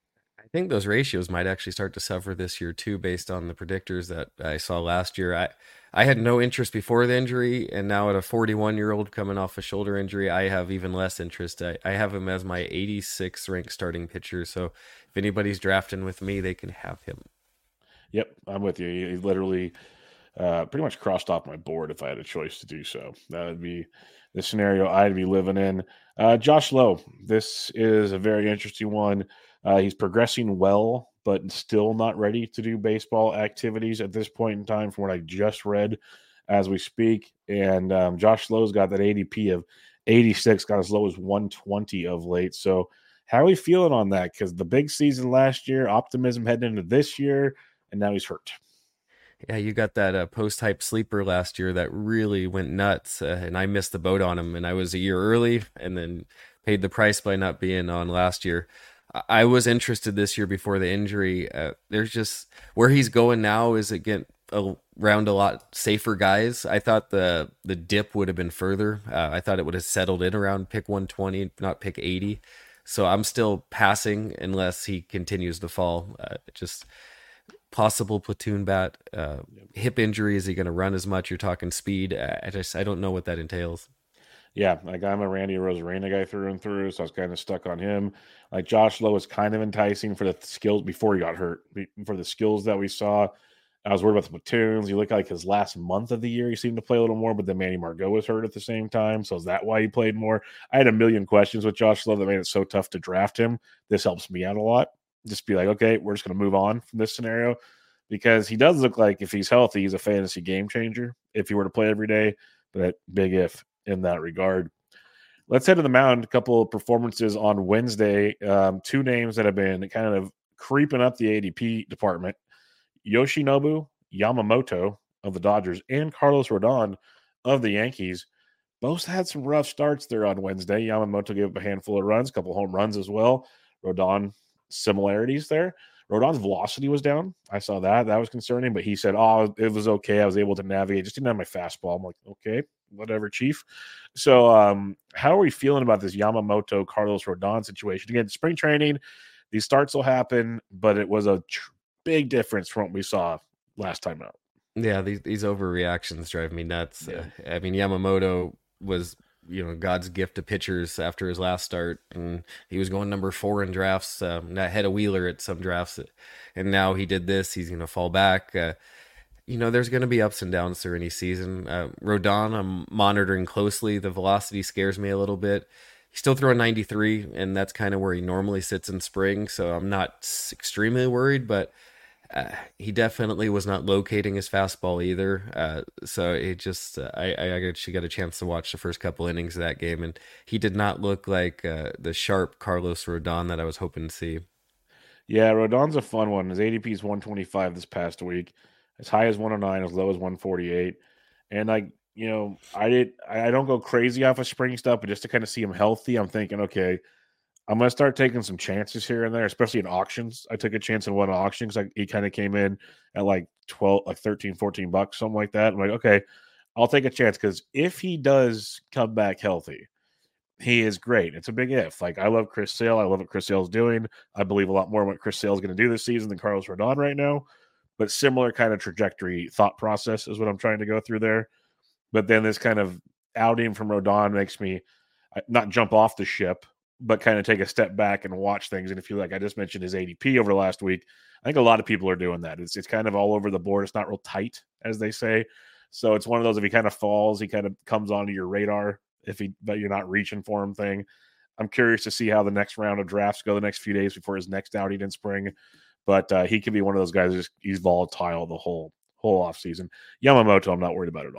I think those ratios might actually start to suffer this year too, based on the predictors that I saw last year. I, I had no interest before the injury, and now at a forty-one-year-old coming off a shoulder injury, I have even less interest. I, I have him as my eighty-sixth ranked starting pitcher, so if anybody's drafting with me, they can have him. Yep, I'm with you. He literally uh, pretty much crossed off my board if I had a choice to do so. That would be the scenario I'd be living in. Uh, Josh Lowe, this is a very interesting one. Uh, he's progressing well, but still not ready to do baseball activities at this point in time, from what I just read as we speak. And um, Josh Lowe's got that A D P of eighty-six, got as low as one twenty of late. So how are we feeling on that? Because the big season last year, optimism heading into this year, and now he's hurt. Yeah, you got that uh, post-hype sleeper last year that really went nuts, uh, and I missed the boat on him, and I was a year early and then paid the price by not being on last year. I was interested this year before the injury. Uh, there's just where he's going now is again around a lot safer guys. I thought the the dip would have been further. Uh, I thought it would have settled in around pick one twenty, not pick eighty. So I'm still passing unless he continues to fall. Uh, just possible platoon bat, uh, hip injury. Is he going to run as much? You're talking speed. I just I don't know what that entails. Yeah, like I'm a Randy Rosarena guy through and through, so I was kind of stuck on him. Like Josh Lowe was kind of enticing for the skills before he got hurt. For the skills that we saw, I was worried about the platoons. You look like his last month of the year, he seemed to play a little more, but then Manny Margot was hurt at the same time. So is that why he played more? I had a million questions with Josh Lowe that made it so tough to draft him. This helps me out a lot. Just be like, okay, we're just going to move on from this scenario, because he does look like if he's healthy, he's a fantasy game changer if he were to play every day. But big if in that regard. Let's head to the mound. A couple of performances on Wednesday. Um, two names that have been kind of creeping up the A D P department: Yoshinobu Yamamoto of the Dodgers and Carlos Rodon of the Yankees. Both had some rough starts there on Wednesday. Yamamoto gave up a handful of runs, a couple home runs as well. Rodon, similarities there. Rodon's velocity was down. I saw that. That was concerning, but he said, oh, it was okay. I was able to navigate. Just didn't have my fastball. I'm like, okay, whatever, Chief. So um, how are we feeling about this Yamamoto, Carlos Rodon situation? Again, spring training, these starts will happen, but it was a tr- big difference from what we saw last time out. Yeah, these, these overreactions drive me nuts. Yeah. Uh, I mean, Yamamoto was, you know, God's gift to pitchers after his last start, and he was going number four in drafts, um, ahead of Wheeler at some drafts, and now he did this. He's going to fall back. Uh, you know, there's going to be ups and downs through any season. Uh, Rodon, I'm monitoring closely. The velocity scares me a little bit. He's still throwing ninety-three, and that's kind of where he normally sits in spring, so I'm not extremely worried, but Uh, he definitely was not locating his fastball either. Uh, so it just, uh, I, I actually got a chance to watch the first couple innings of that game, and he did not look like uh, the sharp Carlos Rodon that I was hoping to see. Yeah, Rodon's a fun one. His A D P is one twenty-five this past week, as high as one oh nine, as low as one forty-eight. And like, you know, I did, I don't go crazy off of spring stuff, but just to kind of see him healthy, I'm thinking, okay, I'm going to start taking some chances here and there, especially in auctions. I took a chance in one auction because he kind of came in at like twelve, like thirteen, fourteen bucks, something like that. I'm like, okay, I'll take a chance, because if he does come back healthy, he is great. It's a big if. Like, I love Chris Sale. I love what Chris Sale's doing. I believe a lot more in what Chris Sale is going to do this season than Carlos Rodon right now. But similar kind of trajectory thought process is what I'm trying to go through there. But then this kind of outing from Rodon makes me not jump off the ship, but kind of take a step back and watch things. And if you like, I just mentioned his A D P over the last week. I think a lot of people are doing that. It's it's kind of all over the board. It's not real tight, as they say. So it's one of those, if he kind of falls, he kind of comes onto your radar, if he, but you're not reaching for him thing. I'm curious to see how the next round of drafts go the next few days before his next outing in spring. But uh, he could be one of those guys that just, he's volatile the whole whole offseason. Yamamoto, I'm not worried about at all.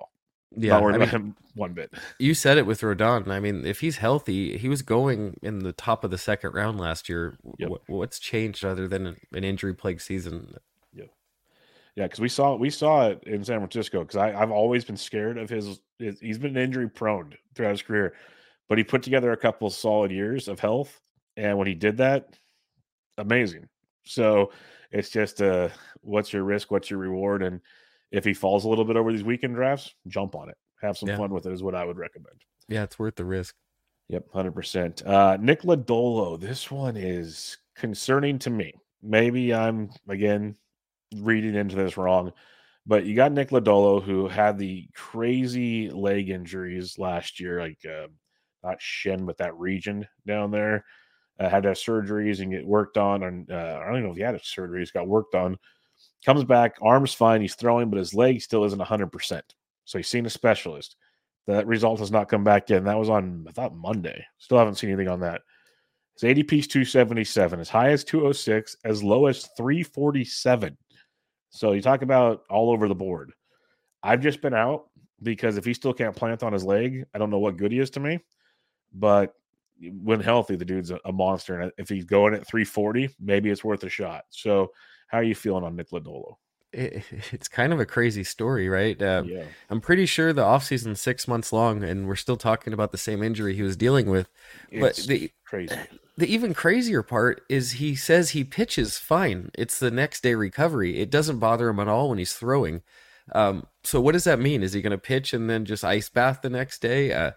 Not Yeah, worried I about mean, him one bit. you said it with Rodon. I mean, if he's healthy, he was going in the top of the second round last year. Yep. What, what's changed other than an injury-plagued season? Yep. Yeah, because we saw we saw it in San Francisco. Because I've always been scared of his, his. He's been injury prone throughout his career, but he put together a couple solid years of health, and when he did that, amazing. So it's just uh, what's your risk, what's your reward, and if he falls a little bit over these weekend drafts, jump on it, have some Yeah. fun with it. Is what I would recommend. Yeah, it's worth the risk. Yep, one hundred percent. Uh, Nick Lodolo, this one is concerning to me. Maybe I'm, again, reading into this wrong, but you got Nick Lodolo, who had the crazy leg injuries last year, like uh, not shin, but that region down there. Uh, had to have surgeries and get worked on. And uh, I don't even know if he had a surgery. He's got worked on. Comes back, arm's fine. He's throwing, but his leg still isn't one hundred percent. So he's seen a specialist. That result has not come back yet. And that was on, I thought, Monday. Still haven't seen anything on that. His A D P is two seventy-seven, as high as two oh six, as low as three forty-seven. So you talk about all over the board. I've just been out because if he still can't plant on his leg, I don't know what good he is to me. But when healthy, the dude's a, a monster. And if he's going at three forty, maybe it's worth a shot. So how are you feeling on Nick Lodolo? It, it's kind of a crazy story, right? Uh, Yeah. I'm pretty sure the offseason's six months long, and we're still talking about the same injury he was dealing with. But It's the crazy. the even crazier part is he says he pitches fine. It's the next day recovery. It doesn't bother him at all when he's throwing. Um, so what does that mean? Is he going to pitch and then just ice bath the next day? Uh,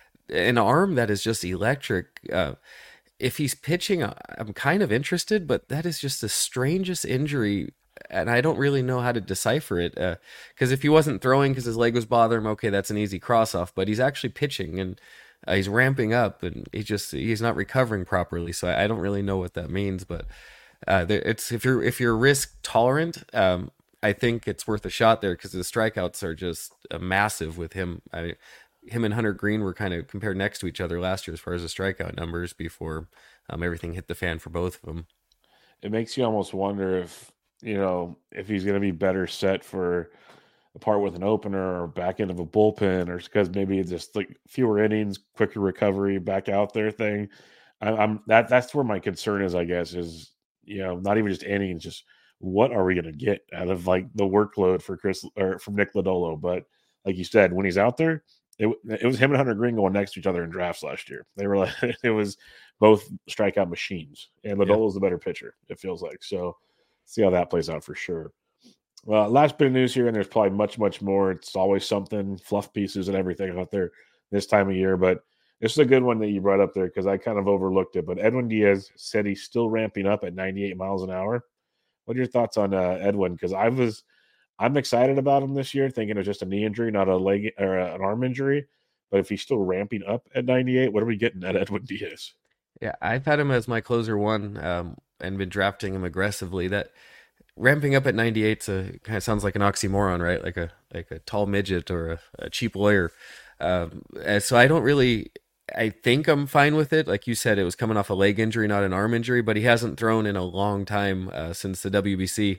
an arm that is just electric. Uh, if he's pitching, I- I'm kind of interested, but that is just the strangest injury, and I don't really know how to decipher it. Because if he wasn't throwing because his leg was bothering him, okay, that's an easy cross off. But he's actually pitching and uh, he's ramping up, and he just he's not recovering properly. So I, I don't really know what that means. But uh, there, it's if you're if you're risk tolerant, um, I think it's worth a shot there because the strikeouts are just uh, massive with him. I, him and Hunter Green were kind of compared next to each other last year as far as the strikeout numbers before um, everything hit the fan for both of them. It makes you almost wonder if, you know, if he's going to be better set for a part with an opener or back end of a bullpen, or because maybe it's just like fewer innings, quicker recovery, back out there thing. I, I'm that that's where my concern is, I guess, is, you know, not even just innings, just what are we going to get out of like the workload for Chris or from Nick Lodolo? But like you said, when he's out there, it, it was him and Hunter Green going next to each other in drafts last year. They were like, it was both strikeout machines, and Lodolo's the better pitcher, it feels like. So see how that plays out for sure. Well, last bit of news here, and there's probably much, much more. It's always something, fluff pieces and everything out there this time of year. But this is a good one that you brought up there because I kind of overlooked it. But Edwin Diaz said he's still ramping up at ninety-eight miles an hour. What are your thoughts on uh, Edwin? Because I was, I'm excited about him this year, thinking it's just a knee injury, not a leg or an arm injury. But if he's still ramping up at ninety-eight, what are we getting at Edwin Diaz? Yeah, I've had him as my closer one, um, and been drafting him aggressively. That ramping up at ninety-eight a, kind of sounds like an oxymoron, right? Like a like a tall midget or a, a cheap lawyer. Um, and so I don't really. I think I'm fine with it. Like you said, it was coming off a leg injury, not an arm injury, but he hasn't thrown in a long time uh, since the W B C.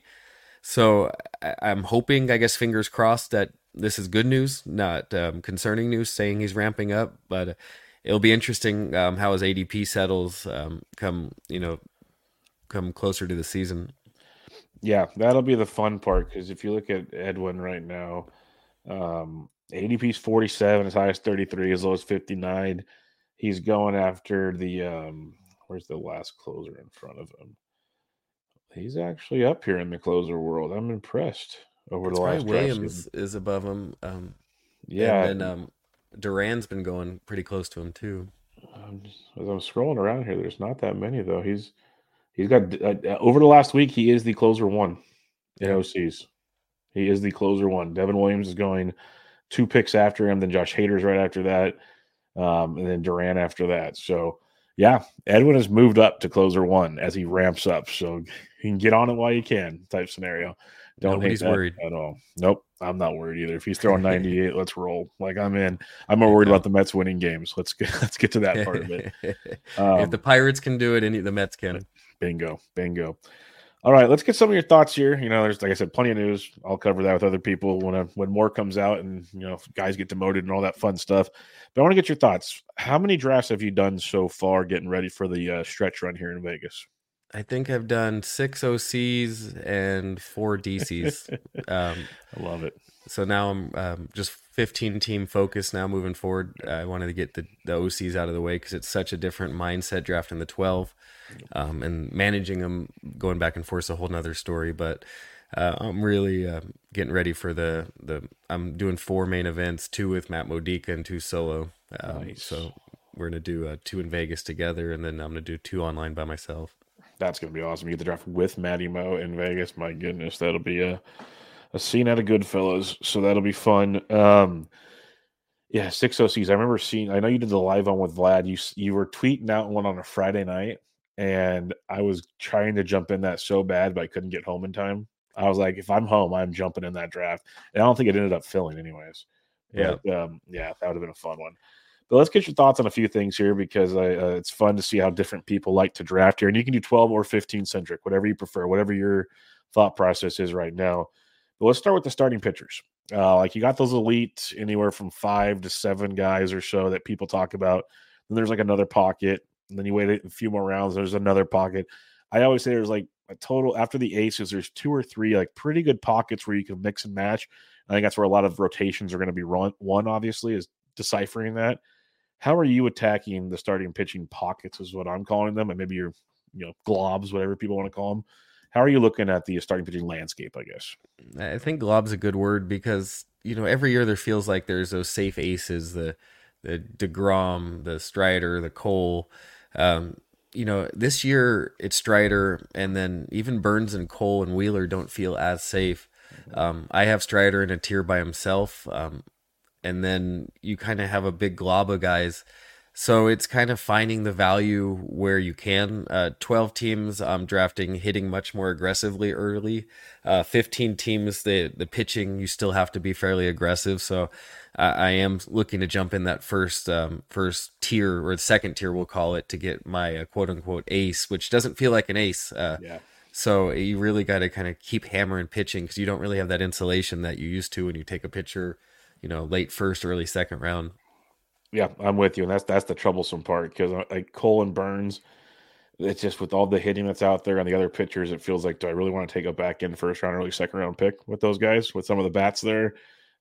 So I, I'm hoping, I guess, fingers crossed, that this is good news, not um, concerning news, saying he's ramping up. But it'll be interesting um, how his A D P settles um, come, you know, come closer to the season. Yeah, that'll be the fun part because if you look at Edwin right now, um, A D P's forty-seven, as high as thirty-three, as low as fifty-nine. He's going after the um, where's the last closer in front of him? He's actually up here in the closer world. I'm impressed over It's the probably last draft Williams season. is above him. Um, Yeah, and then um, Duran's been going pretty close to him too. I'm just, as I'm scrolling around here, there's not that many though. He's he's got uh, uh, over the last week. He is the closer one in Yeah. O Cs. He is the closer one. Devin Williams is going two picks after him, then Josh Hader's right after that, um, and then Duran after that. So, yeah, Edwin has moved up to closer one as he ramps up. So you can get on it while you can type scenario. Don't Nobody's hate that worried. at all. Nope, I'm not worried either. If he's throwing ninety-eight, let's roll. Like I'm in. I'm more worried No. about the Mets winning games. Let's get let's get to that part of it. If Um, the Pirates can do it, any the Mets can. bingo, bingo. All right, let's get some of your thoughts here. You know, there's like I said, plenty of news. I'll cover that with other people when uh, when more comes out, and you know, guys get demoted and all that fun stuff. But I want to get your thoughts. How many drafts have you done so far, getting ready for the uh, stretch run here in Vegas? I think I've done six O Cs and four D Cs. Um, I love it. so now I'm um, just fifteen team focused now moving forward. I wanted to get the, the O Cs out of the way because it's such a different mindset drafting the twelve, um, and managing them going back and forth is a whole nother story. But uh, I'm really uh, getting ready for the, the, I'm doing four main events, two with Matt Modica and two solo. Um, Nice. So we're going to do uh, two in Vegas together, and then I'm going to do two online by myself. That's going to be awesome. You get the draft with Matty Mo in Vegas. My goodness, that'll be a, a scene out of Goodfellas. So that'll be fun. Um, yeah, six O Cs. I remember seeing. I know you did the live on with Vlad. You you were tweeting out one on a Friday night, and I was trying to jump in that so bad, but I couldn't get home in time. I was like, if I'm home, I'm jumping in that draft. And I don't think it ended up filling, anyways. Yeah. But um, yeah, that would have been a fun one. But let's get your thoughts on a few things here because I, uh, it's fun to see how different people like to draft here. And you can do twelve or fifteen centric, whatever you prefer, whatever your thought process is right now. But let's start with the starting pitchers. Uh, like you got those elite anywhere from five to seven guys or so that people talk about. Then there's like another pocket. And then you wait a few more rounds. There's another pocket. I always say there's like a total after the aces, there's two or three like pretty good pockets where you can mix and match. I think that's where a lot of rotations are going to be run. One, obviously, is deciphering that. How are you attacking the starting pitching pockets is what I'm calling them, and maybe your, you know, globs, whatever people want to call them. How are you looking at the starting pitching landscape, I guess? I think glob's a good word because, you know, every year there feels like there's those safe aces, the the DeGrom, the Strider, the Cole. Um, you know, this year it's Strider, and then even Burns and Cole and Wheeler don't feel as safe. Um, I have Strider in a tier by himself. Um, and then you kind of have a big glob of guys. So it's kind of finding the value where you can. Uh, twelve teams, I'm drafting hitting much more aggressively early. Uh, fifteen teams, the the pitching, you still have to be fairly aggressive. So uh, I am looking to jump in that first um, first tier or the second tier, we'll call it, to get my uh, quote unquote ace, which doesn't feel like an ace. Uh, Yeah. so you really got to kind of keep hammering pitching because you don't really have that insulation that you used to when you take a pitcher, you know, late first, early second round. Yeah, I'm with you, and that's that's the troublesome part because like Cole and Burns, it's just with all the hitting that's out there and the other pitchers, it feels like do I really want to take a back in first round, early second round pick with those guys with some of the bats there?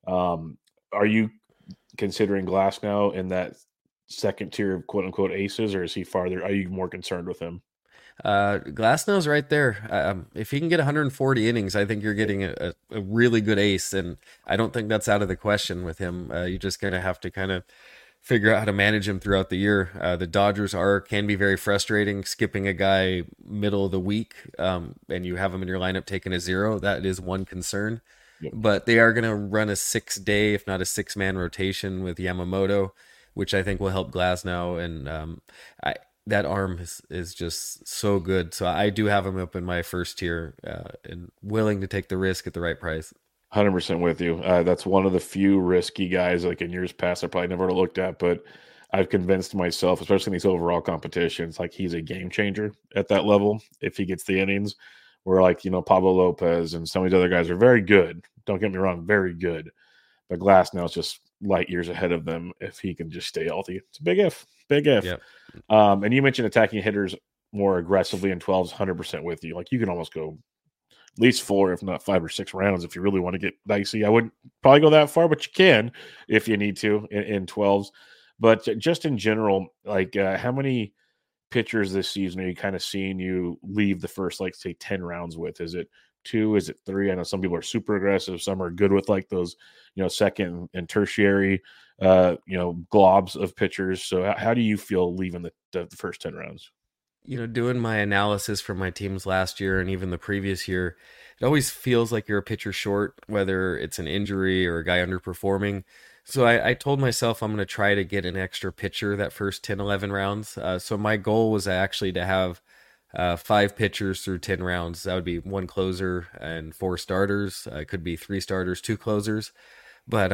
Um, are you considering Glass now in that second tier of quote unquote aces, or is he farther? Are you more concerned with him? Uh, Glasnow's right there. Um, if he can get one hundred forty innings, I think you're getting a, a, a really good ace, and I don't think that's out of the question with him. Uh, you're just gonna have to kind of figure out how to manage him throughout the year. Uh, the Dodgers are can be very frustrating. Skipping a guy middle of the week, um, and you have him in your lineup taking a zero. That is one concern. Yep. But they are going to run a six day, if not a six man rotation with Yamamoto, which I think will help Glasnow. And um, I that arm is, is just so good. So I do have him up in my first tier uh, and willing to take the risk at the right price. one hundred percent with you. Uh, that's one of the few risky guys like in years past I probably never would have looked at, but I've convinced myself, especially in these overall competitions, like he's a game changer at that level if he gets the innings. Where like, you know, Pablo Lopez and some of these other guys are very good. Don't get me wrong, very good. But Glass now is just light years ahead of them if he can just stay healthy. It's a big if, big if. Yep. Um, and you mentioned attacking hitters more aggressively in twelves, one hundred percent with you. Like you can almost go at least four, if not five or six rounds if you really want to get dicey. I wouldn't probably go that far, but you can if you need to in, in twelves. But just in general, like uh, how many pitchers this season are you kind of seeing you leave the first, like, say, ten rounds with? Is it two? Is it three? I know some people are super aggressive. Some are good with like those, you know, second and tertiary, uh, you know, globs of pitchers. So how, how do you feel leaving the, the, the first ten rounds? You know, doing my analysis for my teams last year and even the previous year, it always feels like you're a pitcher short, whether it's an injury or a guy underperforming. So I, I told myself I'm going to try to get an extra pitcher that first ten, eleven rounds. Uh, so my goal was actually to have uh, five pitchers through ten rounds. That would be one closer and four starters. Uh, it could be three starters, two closers. But um,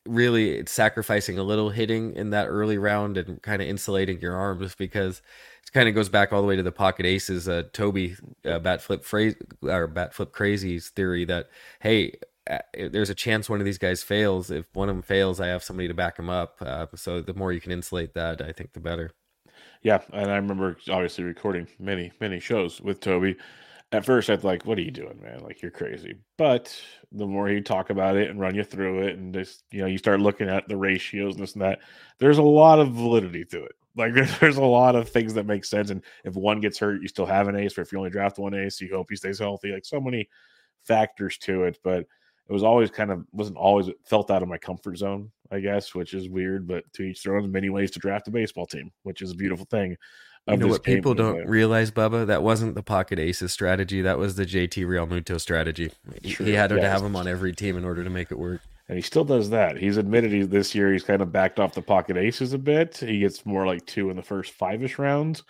really it's sacrificing a little hitting in that early round and kind of insulating your arms, because it kind of goes back all the way to the pocket aces. Uh, Toby uh, bat flip phrase or bat flip crazy's theory that, hey, uh, there's a chance one of these guys fails. If one of them fails, I have somebody to back him up. Uh, so the more you can insulate that, I think the better. Yeah, and I remember obviously recording many many shows with Toby. At first, I'd like, "What are you doing, man? Like you're crazy." But the more you talk about it and run you through it, and just you know, you start looking at the ratios and this and that. There's a lot of validity to it. Like there's, there's a lot of things that make sense. And if one gets hurt, you still have an ace. Or if you only draft one ace, you hope he stays healthy. Like so many factors to it. But it was always kind of wasn't always felt out of my comfort zone, I guess, which is weird. But to each their own. Many ways to draft a baseball team, which is a beautiful thing. You Of know this what people game. don't realize, Bubba? That wasn't the pocket aces strategy. That was the J T Realmuto strategy. He, True. he had to Yes. have him on every team in order to make it work. And he still does that. He's admitted he, this year he's kind of backed off the pocket aces a bit. He gets more like two in the first five-ish rounds.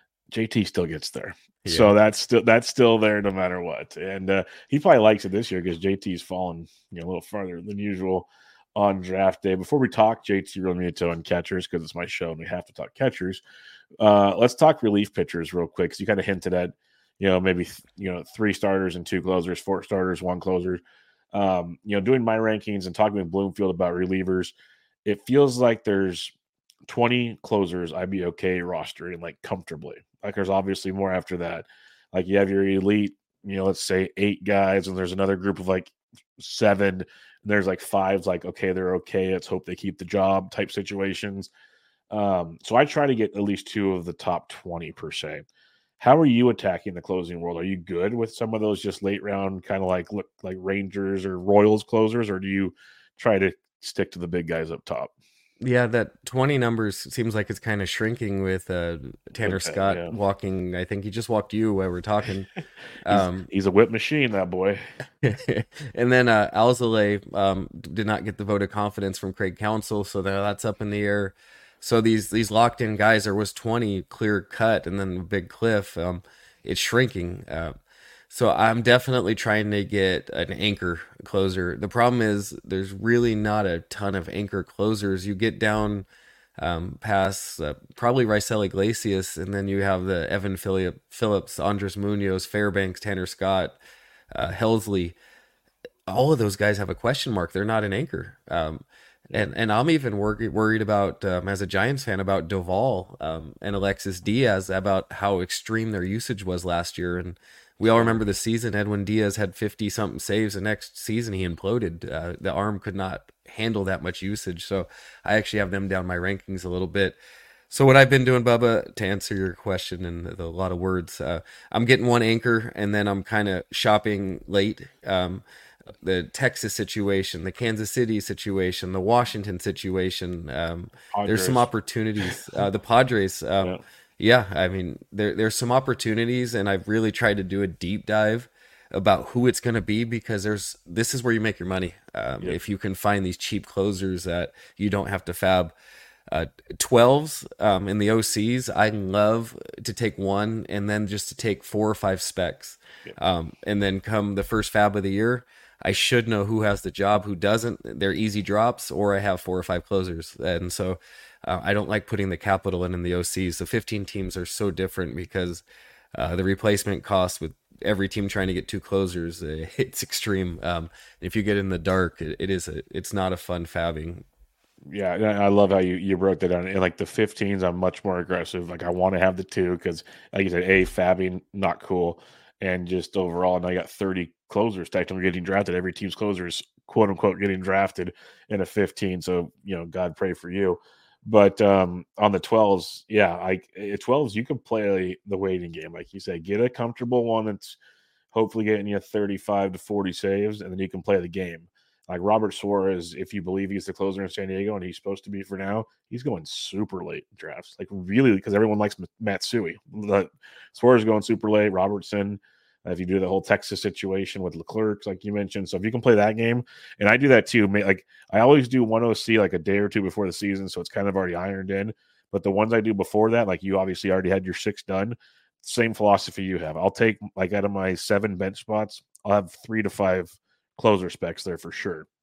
J T still gets there. Yeah. So that's still that's still there no matter what. And uh, he probably likes it this year because J T's fallen you know, a little farther than usual on draft day. Before we talk J T Realmuto and catchers, because it's my show and we have to talk catchers, uh, let's talk relief pitchers real quick. Because you kind of hinted at, you know, maybe you know three starters and two closers, four starters, one closer. Um, you know, doing my rankings and talking with Bloomfield about relievers, it feels like there's twenty closers I'd be okay rostering like comfortably. Like there's obviously more after that. Like you have your elite, you know, let's say eight guys, and there's another group of like seven. And there's like five, like, okay, they're okay. Let's hope they keep the job type situations. Um, so I try to get at least two of the top twenty per se. How are you attacking the closing world? Are you good with some of those just late round kind of like look like Rangers or Royals closers, or do you try to stick to the big guys up top? Yeah, that twenty numbers seems like it's kind of shrinking with uh, Tanner Okay, Scott yeah. walking. I think he just walked you while we're talking. he's, Um, he's a whip machine, that boy. and then uh, Alzolay um, did not get the vote of confidence from Craig Counsell, so now that's up in the air. So these these locked in guys, there was twenty clear cut, and then a big cliff. Um, it's shrinking. Uh, so I'm definitely trying to get an anchor closer. The problem is there's really not a ton of anchor closers. You get down um, past uh, probably Raisel Iglesias, and then you have the Evan Phillip, Phillips, Andres Munoz, Fairbanks, Tanner Scott, uh, Helsley. All of those guys have a question mark. They're not an anchor. Um, and and I'm even wor- worried about, um, as a Giants fan, about Doval um, and Alexis Diaz, about how extreme their usage was last year. And we all remember the season. Edwin Diaz had fifty something saves. The next season he imploded. Uh, the arm could not handle that much usage. So I actually have them down my rankings a little bit. So what I've been doing, Bubba, to answer your question in the, the, a lot of words, uh, I'm getting one anchor, and then I'm kind of shopping late. Um, the Texas situation, the Kansas City situation, the Washington situation. Um, there's some Padres. opportunities. Uh, the Padres. Um, Yeah. yeah, I mean, there there's some opportunities, and I've really tried to do a deep dive about who it's going to be, because there's this is where you make your money. Um, Yep. If you can find these cheap closers that you don't have to fab. Uh, twelves um, in the O Cs, I love to take one and then just to take four or five specs. Yep. Um, and then come the first fab of the year, I should know who has the job, who doesn't. They're easy drops, or I have four or five closers. And so uh, I don't like putting the capital in in the O Cs. The fifteen teams are so different because uh, the replacement cost with every team trying to get two closers, uh, it's extreme. Um, if you get in the dark, it, it is a, it's not a fun fabbing. Yeah, and I love how you you broke that down. And like the fifteens, I'm much more aggressive. Like I want to have the two because, like you said, a fabbing not cool, and just overall, and I got thirty closers technically getting drafted. Every team's closers, quote unquote, getting drafted in a fifteen. So you know, God pray for you. But um, on the twelves, yeah, I at twelves you can play the waiting game, like you said. Get a comfortable one that's hopefully getting you thirty-five to forty saves, and then you can play the game. Like Robert Suarez, if you believe he's the closer in San Diego, and he's supposed to be for now, he's going super late in drafts. Like really, because everyone likes Matsui. But Suarez is going super late. Robertson, uh, if you do the whole Texas situation with Leclerc, like you mentioned. So if you can play that game, and I do that too. Like I always do one O C like a day or two before the season, so it's kind of already ironed in. But the ones I do before that, like you obviously already had your six done. Same philosophy you have. I'll take like out of my seven bench spots, I'll have three to five closer specs there for sure.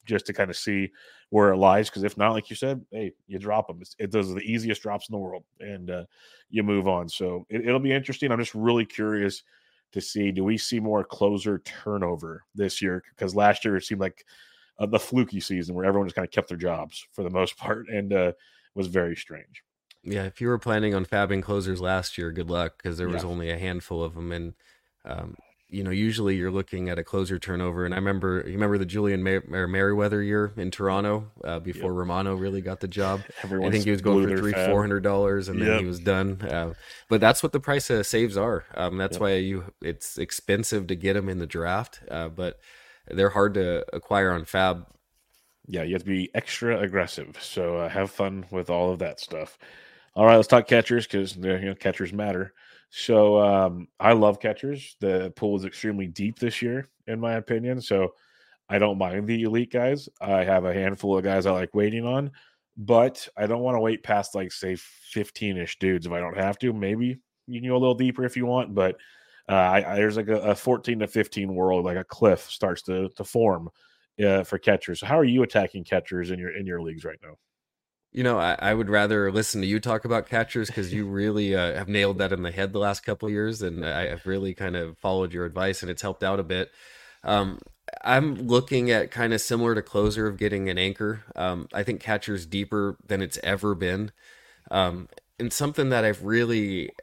just to kind of see where it lies. Because if not, like you said, hey, you drop them. It's, it, those are the easiest drops in the world, and uh, you move on. So it, it'll be interesting. I'm just really curious to see, do we see more closer turnover this year? Because last year it seemed like uh, the fluky season where everyone just kind of kept their jobs for the most part, and uh, was very strange. Yeah, if you were planning on fabbing closers last year, good luck, because there was Yeah. only a handful of them, and um, you know, usually you're looking at a closer turnover. And I remember, you remember the Julian Mer- or Merriweather year in Toronto uh, before Yep. Romano really got the job. Everyone I think he was going blew for their three, fab. four hundred dollars, and then Yep. he was done. Uh, but that's what the price of saves are. Um, that's Yep. why you it's expensive to get them in the draft, uh, but they're hard to acquire on Fab. Yeah, you have to be extra aggressive. So uh, have fun with all of that stuff. All right, let's talk catchers because you know catchers matter. So um, I love catchers. The pool is extremely deep this year, in my opinion. So I don't mind the elite guys. I have a handful of guys I like waiting on, but I don't want to wait past like say fifteen-ish dudes if I don't have to. Maybe you can go a little deeper if you want, but uh, I, I, there's like a, a fourteen to fifteen world, like a cliff starts to to form uh, for catchers. So how are you attacking catchers in your in your leagues right now? You know, I, I would rather listen to you talk about catchers because you really uh, have nailed that in the head the last couple of years, and I, I've really kind of followed your advice, and it's helped out a bit. Um, I'm looking at kind of similar to closer of getting an anchor. Um, I think catcher's deeper than it's ever been, um, and something that I've really,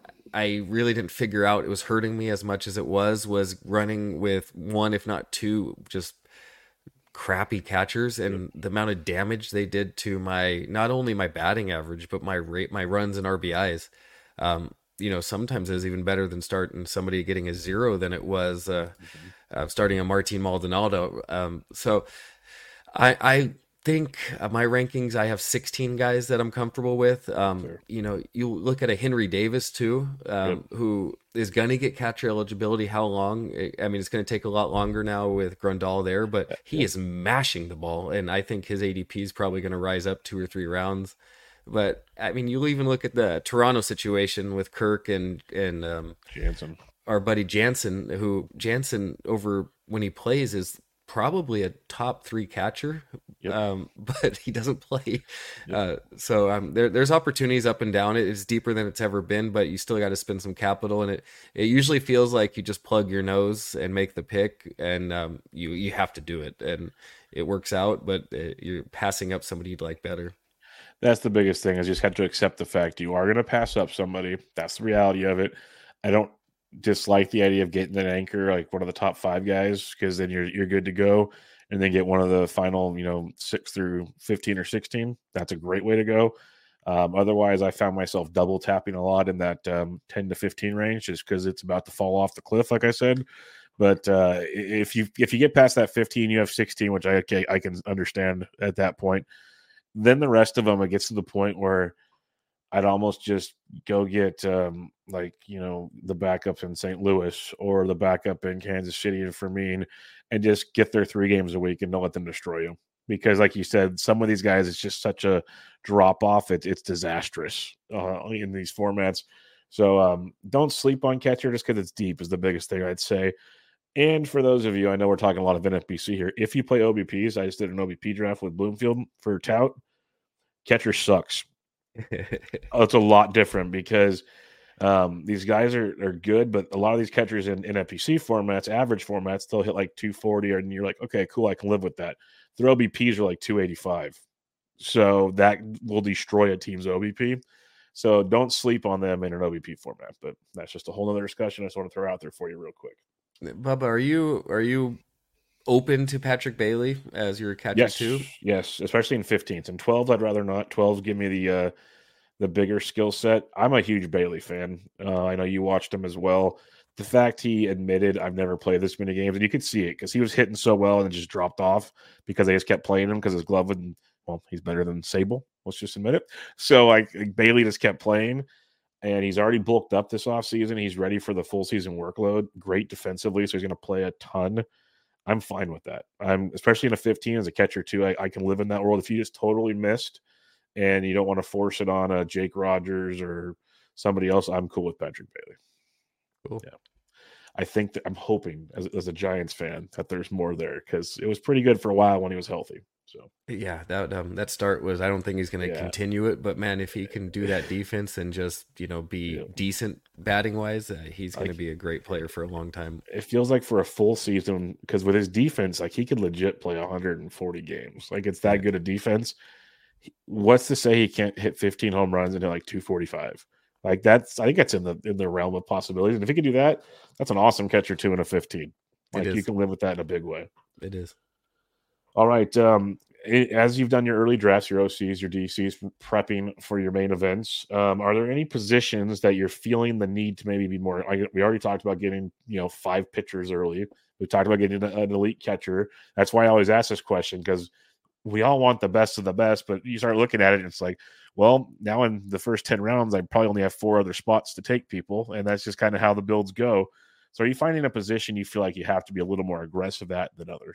I really didn't figure out it was hurting me as much as it was was running with one, if not two, just crappy catchers, and the amount of damage they did to my not only my batting average but my rate, my runs and R B Is. Um, you know, sometimes it was even better than starting somebody getting a zero than it was uh, Mm-hmm. uh, starting a Martin Maldonado. Um, so I I think uh, my rankings, I have sixteen guys that I'm comfortable with. Um, Sure. you know, you look at a Henry Davis too, Yep. um, who is going to get catcher eligibility. How long? I mean, it's going to take a lot longer now with Grandal there, but he Yep. is mashing the ball, and I think his A D P is probably going to rise up two or three rounds. But I mean, you'll even look at the Toronto situation with Kirk and and um, Jansen. our buddy Jansen, who Jansen over when he plays is probably a top three catcher, Yep. um, but he doesn't play. Yep. Uh, so um, there, there's opportunities up and down. It is deeper than it's ever been, but you still got to spend some capital, and it it usually feels like you just plug your nose and make the pick, and um, you you have to do it, and it works out, but uh, you're passing up somebody you'd like better. That's the biggest thing is you just have to accept the fact you are going to pass up somebody. That's the reality of it. I don't dislike the idea of getting an anchor like one of the top five guys because then you're you're good to go, and then get one of the final you know six through fifteen or sixteen. That's a great way to go. Um, otherwise, I found myself double tapping a lot in that um, ten to fifteen range just because it's about to fall off the cliff, like I said. But uh, if you if you get past that fifteen, you have sixteen, which I okay, I can understand at that point. Then the rest of them, it gets to the point where I'd almost just go get um, like you know the backup in Saint Louis or the backup in Kansas City and Fermin, and just get their three games a week and don't let them destroy you. Because, like you said, some of these guys, it's just such a drop off. It's it's disastrous uh, in these formats. So um, don't sleep on catcher just because it's deep is the biggest thing I'd say. And for those of you, I know we're talking a lot of N F B C here. If you play O B Ps, I just did an O B P draft with Bloomfield for Tout. Catcher sucks. Oh, it's a lot different because um, these guys are, are good, but a lot of these catchers in, in N F B C formats, average formats, they'll hit like two forty, and you're like, okay, cool, I can live with that. Their O B Ps are like two eighty-five. So that will destroy a team's O B P. So don't sleep on them in an O B P format. But that's just a whole other discussion I just want to throw out there for you real quick. Bubba, are you are you open to Patrick Bailey as your catcher Yes, too? yes, especially in fifteens. And twelves, I'd rather not. twelves give me the uh, the bigger skill set. I'm a huge Bailey fan. Uh, I know you watched him as well. The fact he admitted I've never played this many games, and you could see it because he was hitting so well and it just dropped off because they just kept playing him because his glove would, well, he's better than Sable. Let's just admit it. So like, like Bailey just kept playing, and he's already bulked up this offseason. He's ready for the full season workload. Great defensively, so he's going to play a ton. I'm fine with that. I'm especially in a fifteen as a catcher too. I, I can live in that world. If you just totally missed and you don't want to force it on a Jake Rogers or somebody else, I'm cool with Patrick Bailey. Cool. Yeah. I think that I'm hoping as, as a Giants fan that there's more there because it was pretty good for a while when he was healthy. So Yeah, that um, that start was. I don't think he's going to yeah, continue it, but man, if he can do that defense and just you know be yeah. decent batting wise, uh, he's going to Like be a great player for a long time. it feels like for a full season because with his defense, like he could legit play one hundred forty games. Like it's that Yeah, good a defense. What's to say he can't hit fifteen home runs and hit like two forty-five? Like that's I think that's in the in the realm of possibilities. And if he could do that, that's an awesome catcher two and a fifteen. it Like you is. can live with that in a big way. It is. All right. Um, as you've done your early drafts, your O Cs, your D Cs, prepping for your main events, um, are there any positions that you're feeling the need to maybe be more? I, we already talked about getting, you know, five pitchers early. We talked about getting an elite catcher. That's why I always ask this question because we all want the best of the best, but you start looking at it and it's like, well, now in the first ten rounds, I probably only have four other spots to take people. And that's just kind of how the builds go. So are you finding a position you feel like you have to be a little more aggressive at than others?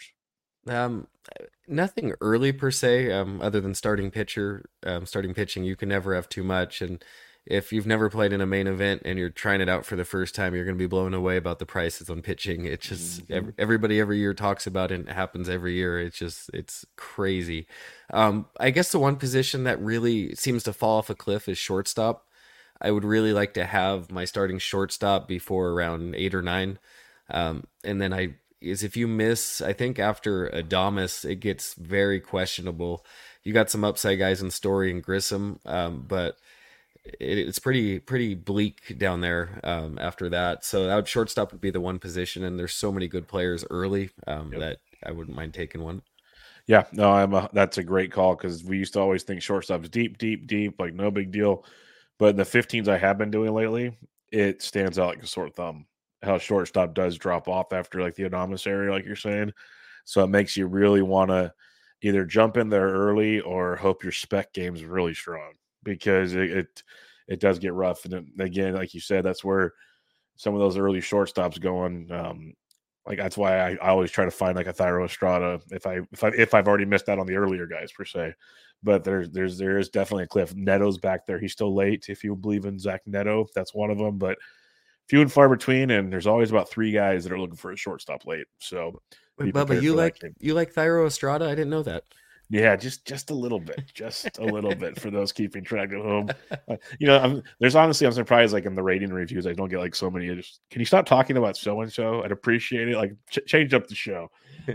Um, Nothing early per se, um, other than starting pitcher, um, starting pitching. You can never have too much, and if you've never played in a main event and you're trying it out for the first time, you're going to be blown away about the prices on pitching. It's just Mm-hmm. ev- everybody every year talks about it, and it happens every year. It's just it's crazy. Um, I guess the one position that really seems to fall off a cliff is shortstop. I would really like to have my starting shortstop before around eight or nine. Um, and then I is if you miss, I think after Adamas, it gets very questionable. You got some upside guys in Story and Grissom, um, but it, it's pretty pretty bleak down there um, after that. So that would, shortstop would be the one position, and there's so many good players early um, Yep. that I wouldn't mind taking one. Yeah, no, I'm a, that's a great call because we used to always think shortstop's deep, deep, deep, like no big deal. But in the fifteens I have been doing lately, it stands out like a sore thumb. How shortstop does drop off after like the Adamas area, like you're saying. So it makes you really want to either jump in there early or hope your spec game's really strong because it it, it does get rough. And then, again, like you said, that's where some of those early shortstops going. Um, like that's why I, I always try to find like a Thairo Estrada if I if I if I've already missed out on the earlier guys per se. But there's there's there is definitely a cliff. Neto's back there. He's still late. If you believe in Zach Neto, that's one of them. But few and far between, and there's always about three guys that are looking for a shortstop late. So Wait, be Bubba, prepared you for that like game. you like Thairo Estrada? I didn't know that. Yeah, just just a little bit, just a little bit for those keeping track at home. Uh, you know, I'm, there's honestly, I'm surprised. Like in the rating reviews, I don't get like so many. Just, can you stop talking about so and so? I'd appreciate it. Like ch- change up the show.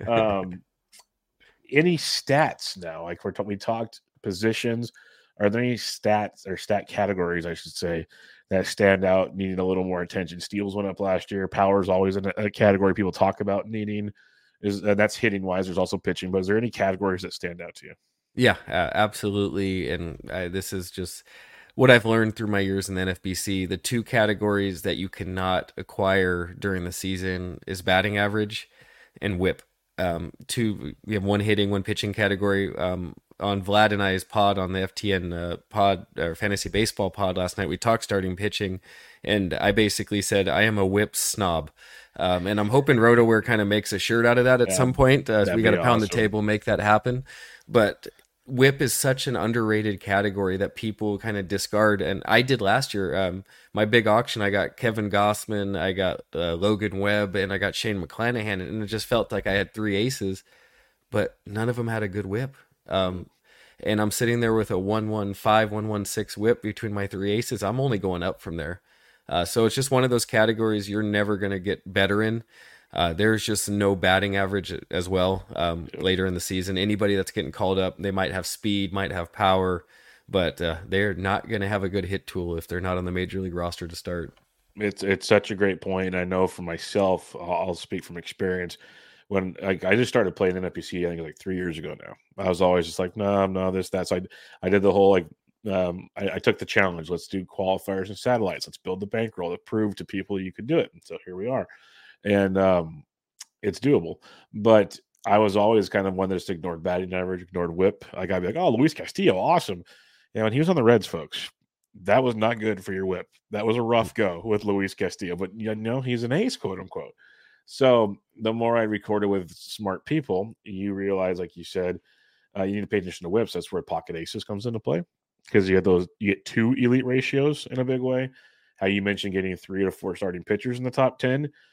Um, any stats now? Like we're t- we talked positions. Are there any stats or stat categories, I should say, that stand out, needing a little more attention? Steals went up last year. Power is always in a, a category people talk about needing. Is uh, that's hitting wise. There's also pitching, but is there any categories that stand out to you? Yeah, uh, absolutely. And uh, this is just what I've learned through my years in the N F B C. The two categories that you cannot acquire during the season is batting average and whip. Um, two, we have one hitting, one pitching category. Um, on Vlad and I's pod on the F T N uh, pod or fantasy baseball pod last night, we talked starting pitching, and I basically said I am a whip snob. Um, and I'm hoping RotoWare kind of makes a shirt out of that at Yeah, some point. Uh, so we that'd got to be pound the awesome. table, make that happen. But whip is such an underrated category that people kind of discard. And I did last year. Um, my big auction, I got Kevin Gossman, I got uh, Logan Webb, and I got Shane McClanahan. And it just felt like I had three aces, but none of them had a good whip. Um, and I'm sitting there with a one one five, one one six whip between my three aces. I'm only going up from there. Uh, so it's just one of those categories you're never going to get better in. Uh, there's just no batting average as well um, Yep. later in the season. Anybody that's getting called up, they might have speed, might have power, but uh, they're not going to have a good hit tool if they're not on the major league roster to start. It's it's such a great point. I know for myself, I'll, I'll speak from experience. When like I just started playing N F P C, I think like three years ago now. I was always just like, no, no, this, that. So I, I did the whole like, um, I, I took the challenge. Let's do qualifiers and satellites. Let's build the bankroll to prove to people you could do it. And so here we are, and um, it's doable. But I was always kind of one that just ignored batting average, ignored whip. Like I'd be like, oh, Luis Castillo, awesome. And when he was on the Reds, folks, that was not good for your whip. That was a rough go with Luis Castillo, but you know, he's an ace, quote unquote. So the more I recorded with smart people, you realize, like you said, uh, you need to pay attention to whips. That's where pocket aces comes into play because you get those, you get two elite ratios in a big way. How you mentioned getting three to four starting pitchers in the top ten.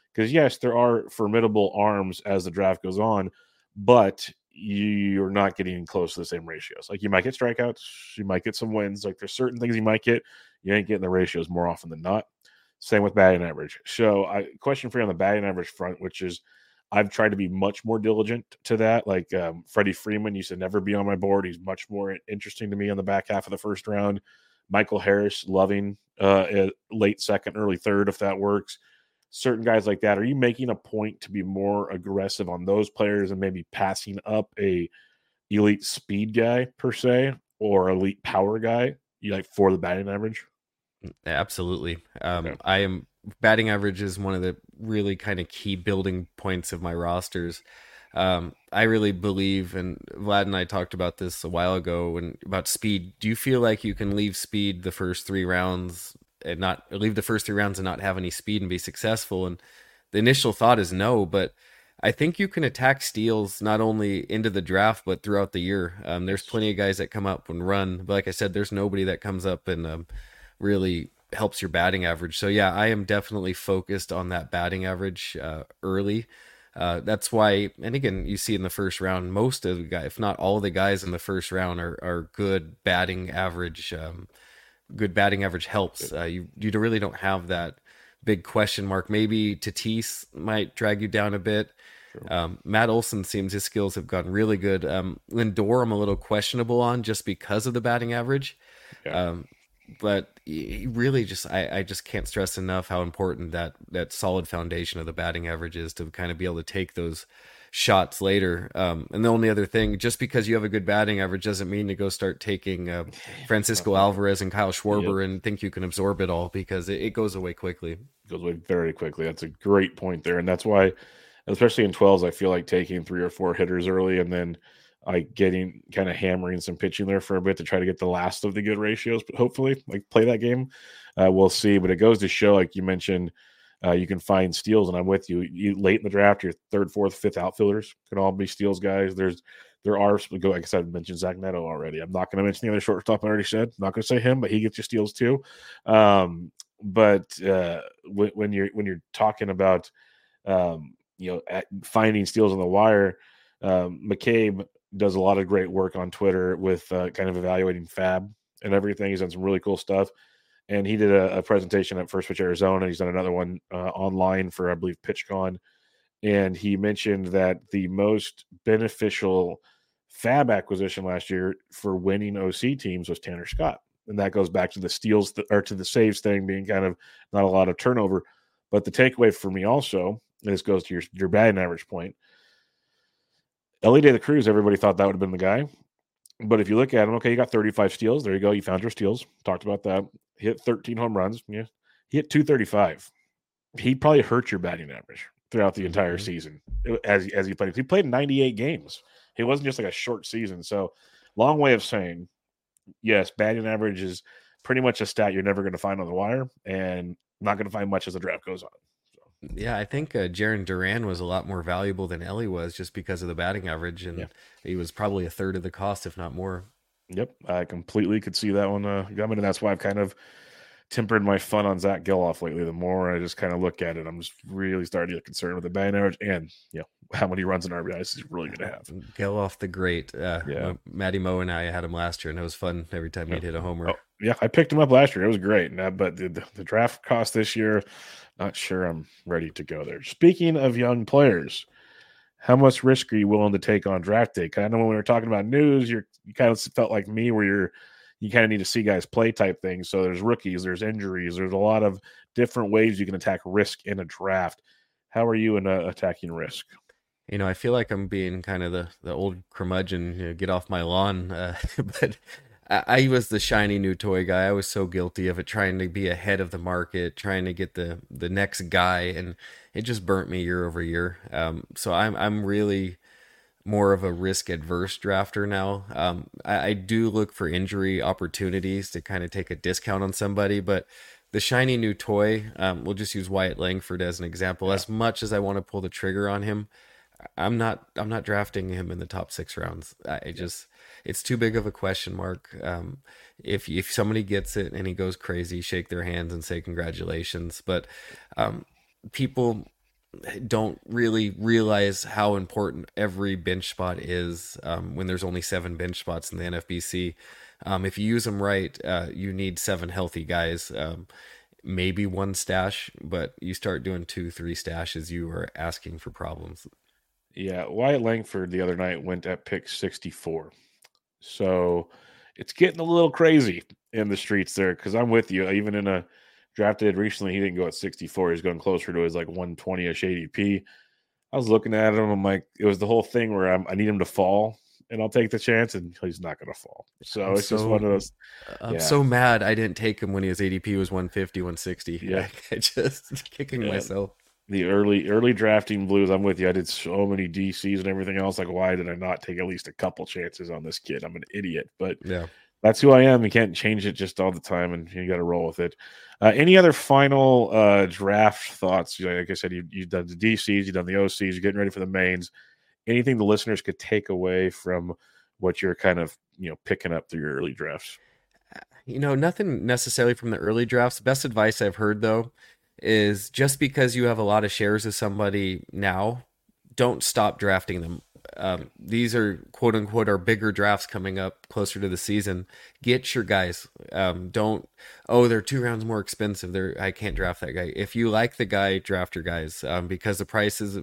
Because yes, there are formidable arms as the draft goes on, but you're not getting close to the same ratios. Like you might get strikeouts, you might get some wins. Like there's certain things you might get, you ain't getting the ratios more often than not. Same with batting average. So, I question for you on the batting average front, which is I've tried to be much more diligent to that. Like um, Freddie Freeman used to never be on my board. He's much more interesting to me on the back half of the first round. Michael Harris, loving uh, late second, early third, if that works. Certain guys like that. Are you making a point to be more aggressive on those players and maybe passing up a elite speed guy per se or elite power guy, you like for the batting average? Absolutely. Um, Okay. I am batting average is one of the really kind of key building points of my rosters. Um, I really believe, and Vlad and I talked about this a while ago, and about speed. Do you feel like you can leave speed the first three rounds and not leave the first three rounds and not have any speed and be successful? And the initial thought is no, but I think you can attack steals not only into the draft but throughout the year. Um, there's plenty of guys that come up and run, but like I said, there's nobody that comes up and um, really helps your batting average. So yeah, I am definitely focused on that batting average uh, early. Uh, that's why, and again, you see in the first round, most of the guys, if not all the guys in the first round, are are good batting average. Um, good batting average helps. Uh, you you really don't have that big question mark. Maybe Tatis might drag you down a bit. Sure. Um, Matt Olson seems his skills have gotten really good. Um, Lindor, I'm a little questionable on just because of the batting average. Yeah. Um, but he really just, I, I just can't stress enough how important that, that solid foundation of the batting average is to kind of be able to take those shots later. Um, and the only other thing, just because you have a good batting average doesn't mean to go start taking uh, Francisco Alvarez and Kyle Schwarber yep. and think you can absorb it all, because it, it goes away quickly. It goes away very quickly. That's a great point there. And that's why, especially in twelves, I feel like taking three or four hitters early and then like getting kind of hammering some pitching there for a bit to try to get the last of the good ratios, but hopefully like play that game. Uh, we'll see. But it goes to show, like you mentioned, uh, you can find steals, and I'm with you. You late in the draft, your third, fourth, fifth outfielders can all be steals guys. There's there are go like I said, I mentioned Zach Neto already. I'm not going to mention the other shortstop I already said. I'm not going to say him, but he gets you steals too. Um, but uh, when, when you're when you're talking about um, you know at finding steals on the wire, um, McCabe does a lot of great work on Twitter with uh, kind of evaluating Fab and everything. He's done some really cool stuff. And he did a, a presentation at First Pitch Arizona. He's done another one uh, online for, I believe, PitchCon. And he mentioned that the most beneficial Fab acquisition last year for winning O C teams was Tanner Scott. And that goes back to the steals th- or to the saves thing being kind of not a lot of turnover. But the takeaway for me also, and this goes to your, your batting average point, Elly De La Cruz, everybody thought that would have been the guy. But if you look at him, okay, you got thirty-five steals. There you go. You found your steals. Talked about that. He hit thirteen home runs. Yeah. He hit two thirty-five. He probably hurt your batting average throughout the entire mm-hmm. season as, as he played. He played ninety-eight games. It wasn't just like a short season. So long way of saying, yes, batting average is pretty much a stat you're never going to find on the wire and not going to find much as the draft goes on. Yeah, I think uh, Jarren Duran was a lot more valuable than Elly was just because of the batting average, and yeah. he was probably a third of the cost, if not more. Yep, I completely could see that one uh, coming, and that's why I've kind of tempered my fun on Zach Geloff lately. The more I just kind of look at it, I'm just really starting to get concerned with the batting average and you know how many runs and R B Is he's really going to have. Geloff the great. Uh, yeah, Matty Moe and I had him last year, and it was fun every time yep. he'd hit a homer. Oh, yeah, I picked him up last year. It was great, and, uh, but the, the, the draft cost this year, not sure I'm ready to go there. Speaking of young players, how much risk are you willing to take on draft day? Because I know when we were talking about news, you're, you kind of felt like me where you're you kind of need to see guys play type things. So there's rookies, there's injuries, there's a lot of different ways you can attack risk in a draft. How are you in uh, attacking risk? You know, I feel like I'm being kind of the, the old curmudgeon, you know, get off my lawn. Uh, but I, I was the shiny new toy guy. I was so guilty of it, trying to be ahead of the market, trying to get the, the next guy. And it just burnt me year over year. Um, so I'm, I'm really more of a risk adverse drafter now. Um, I, I do look for injury opportunities to kind of take a discount on somebody, but the shiny new toy, um, we'll just use Wyatt Langford as an example. Yeah. As much as I want to pull the trigger on him, I'm not, I'm not drafting him in the top six rounds. I yeah. just, it's too big of a question mark. Um, if, if somebody gets it and he goes crazy, shake their hands and say congratulations. But, um, people, don't really realize how important every bench spot is um, when there's only seven bench spots in the N F B C. Um, if you use them right, uh, you need seven healthy guys, um, maybe one stash, but you start doing two, three stashes, you are asking for problems. Yeah, Wyatt Langford the other night went at pick sixty-four. So it's getting a little crazy in the streets there because I'm with you. Even in a draft I did recently, he didn't go at sixty-four. He's going closer to his like one twenty-ish A D P. I was looking at him. I'm like, it was the whole thing where I'm, I need him to fall, and I'll take the chance, and he's not going to fall. So I'm it's so, just one of those. I'm yeah. so mad I didn't take him when his A D P was one fifty, one sixty. Yeah, I just kicking yeah. myself. The early early drafting blues. I'm with you. I did so many D Cs and everything else. Like, why did I not take at least a couple chances on this kid? I'm an idiot, but yeah. That's who I am. You can't change it just all the time, and you got to roll with it. Uh, any other final uh, draft thoughts? Like I said, you, you've done the D Cs, you've done the O Cs, you're getting ready for the mains. Anything the listeners could take away from what you're kind of you know picking up through your early drafts? You know, nothing necessarily from the early drafts. Best advice I've heard, though, is just because you have a lot of shares of somebody now, don't stop drafting them. Um, these are quote unquote our bigger drafts coming up closer to the season. Get your guys. Um, don't, oh, they're two rounds more expensive. They're, I can't draft that guy. If you like the guy, draft your guys um, because the prices,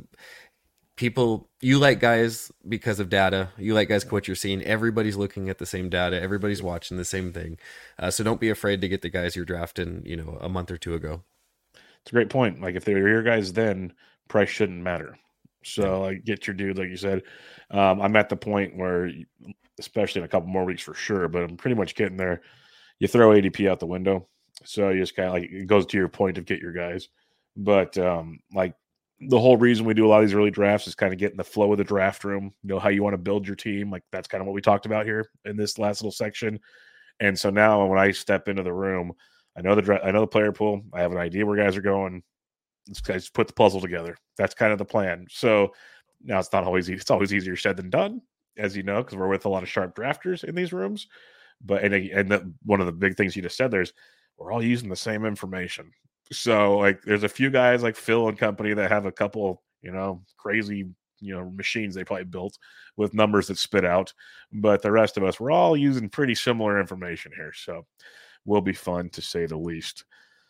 people, you like guys because of data. You like guys, what you're seeing. Everybody's looking at the same data. Everybody's watching the same thing. Uh, so don't be afraid to get the guys you're drafting, you know, a month or two ago. It's a great point. Like if they were your guys then, price shouldn't matter. So like get your dude, like you said. Um, I'm at the point where, especially in a couple more weeks for sure, but I'm pretty much getting there. You throw A D P out the window. So you just kind of like, it goes to your point of get your guys. But um, like the whole reason we do a lot of these early drafts is kind of getting the flow of the draft room, you know, how you want to build your team. Like that's kind of what we talked about here in this last little section. And so now when I step into the room, I know the dra- I know the player pool. I have an idea where guys are going. Let's guys put the puzzle together. That's kind of the plan. So now it's not always it's always easier said than done, as you know, because we're with a lot of sharp drafters in these rooms. But and and the, one of the big things you just said there's we're all using the same information. So like there's a few guys like Phil and company that have a couple you know crazy you know machines they probably built with numbers that spit out, but the rest of us we're all using pretty similar information here. So will be fun to say the least.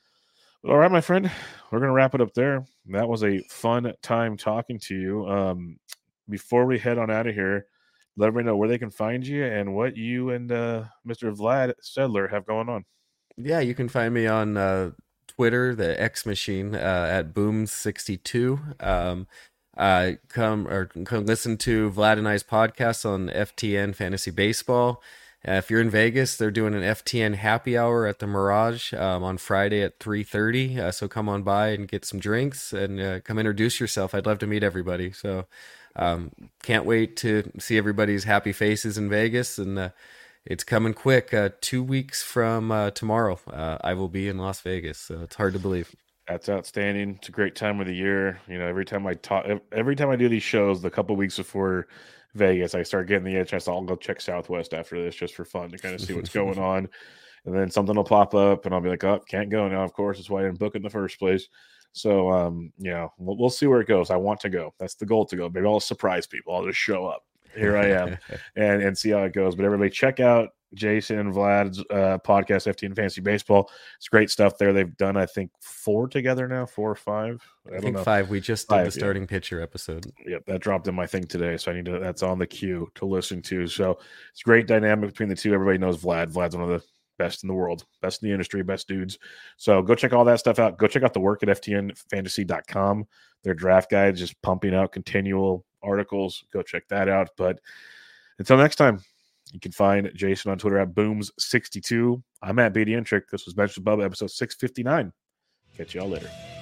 All right, my friend, we're going to wrap it up there. That was a fun time talking to you. Um, before we head on out of here, let everybody know where they can find you and what you and uh, Mister Vlad Sedler have going on. Yeah, you can find me on uh, Twitter, the X Machine, uh, at Booms sixty-two. Um, uh, come or come listen to Vlad and I's podcast on F T N Fantasy Baseball. Uh, if you're in Vegas, they're doing an F T N happy hour at the Mirage um, on Friday at three thirty. Uh, so come on by and get some drinks and uh, come introduce yourself. I'd love to meet everybody. So um, can't wait to see everybody's happy faces in Vegas. And uh, it's coming quick. Uh, two weeks from uh, tomorrow, uh, I will be in Las Vegas. So it's hard to believe. That's outstanding. It's a great time of the year. You know, every time I talk, every time I do these shows, the couple weeks before Vegas, I start getting the itch. I'll go check Southwest after this just for fun to kind of see what's going on. And then something will pop up and I'll be like, oh, can't go now. Of course, that's why I didn't book it in the first place. So, um, yeah, we'll, we'll see where it goes. I want to go. That's the goal to go. Maybe I'll surprise people. I'll just show up. Here I am and, and see how it goes. But everybody check out Jason and Vlad's uh, podcast, F T N Fantasy Baseball. It's great stuff there. They've done, I think, four together now, four or five. I, I think know. five. We just did five, the starting yeah. pitcher episode. Yep, that dropped in my thing today, so I need to. That's on the queue to listen to. So it's great dynamic between the two. Everybody knows Vlad. Vlad's one of the best in the world, best in the industry, best dudes. So go check all that stuff out. Go check out the work at F T N fantasy dot com. Their draft guides just pumping out continual articles. Go check that out. But until next time, you can find Jason on Twitter at Booms sixty-two. I'm at B D Intric. This was Bench with Bubba, episode six fifty-nine. Catch y'all later.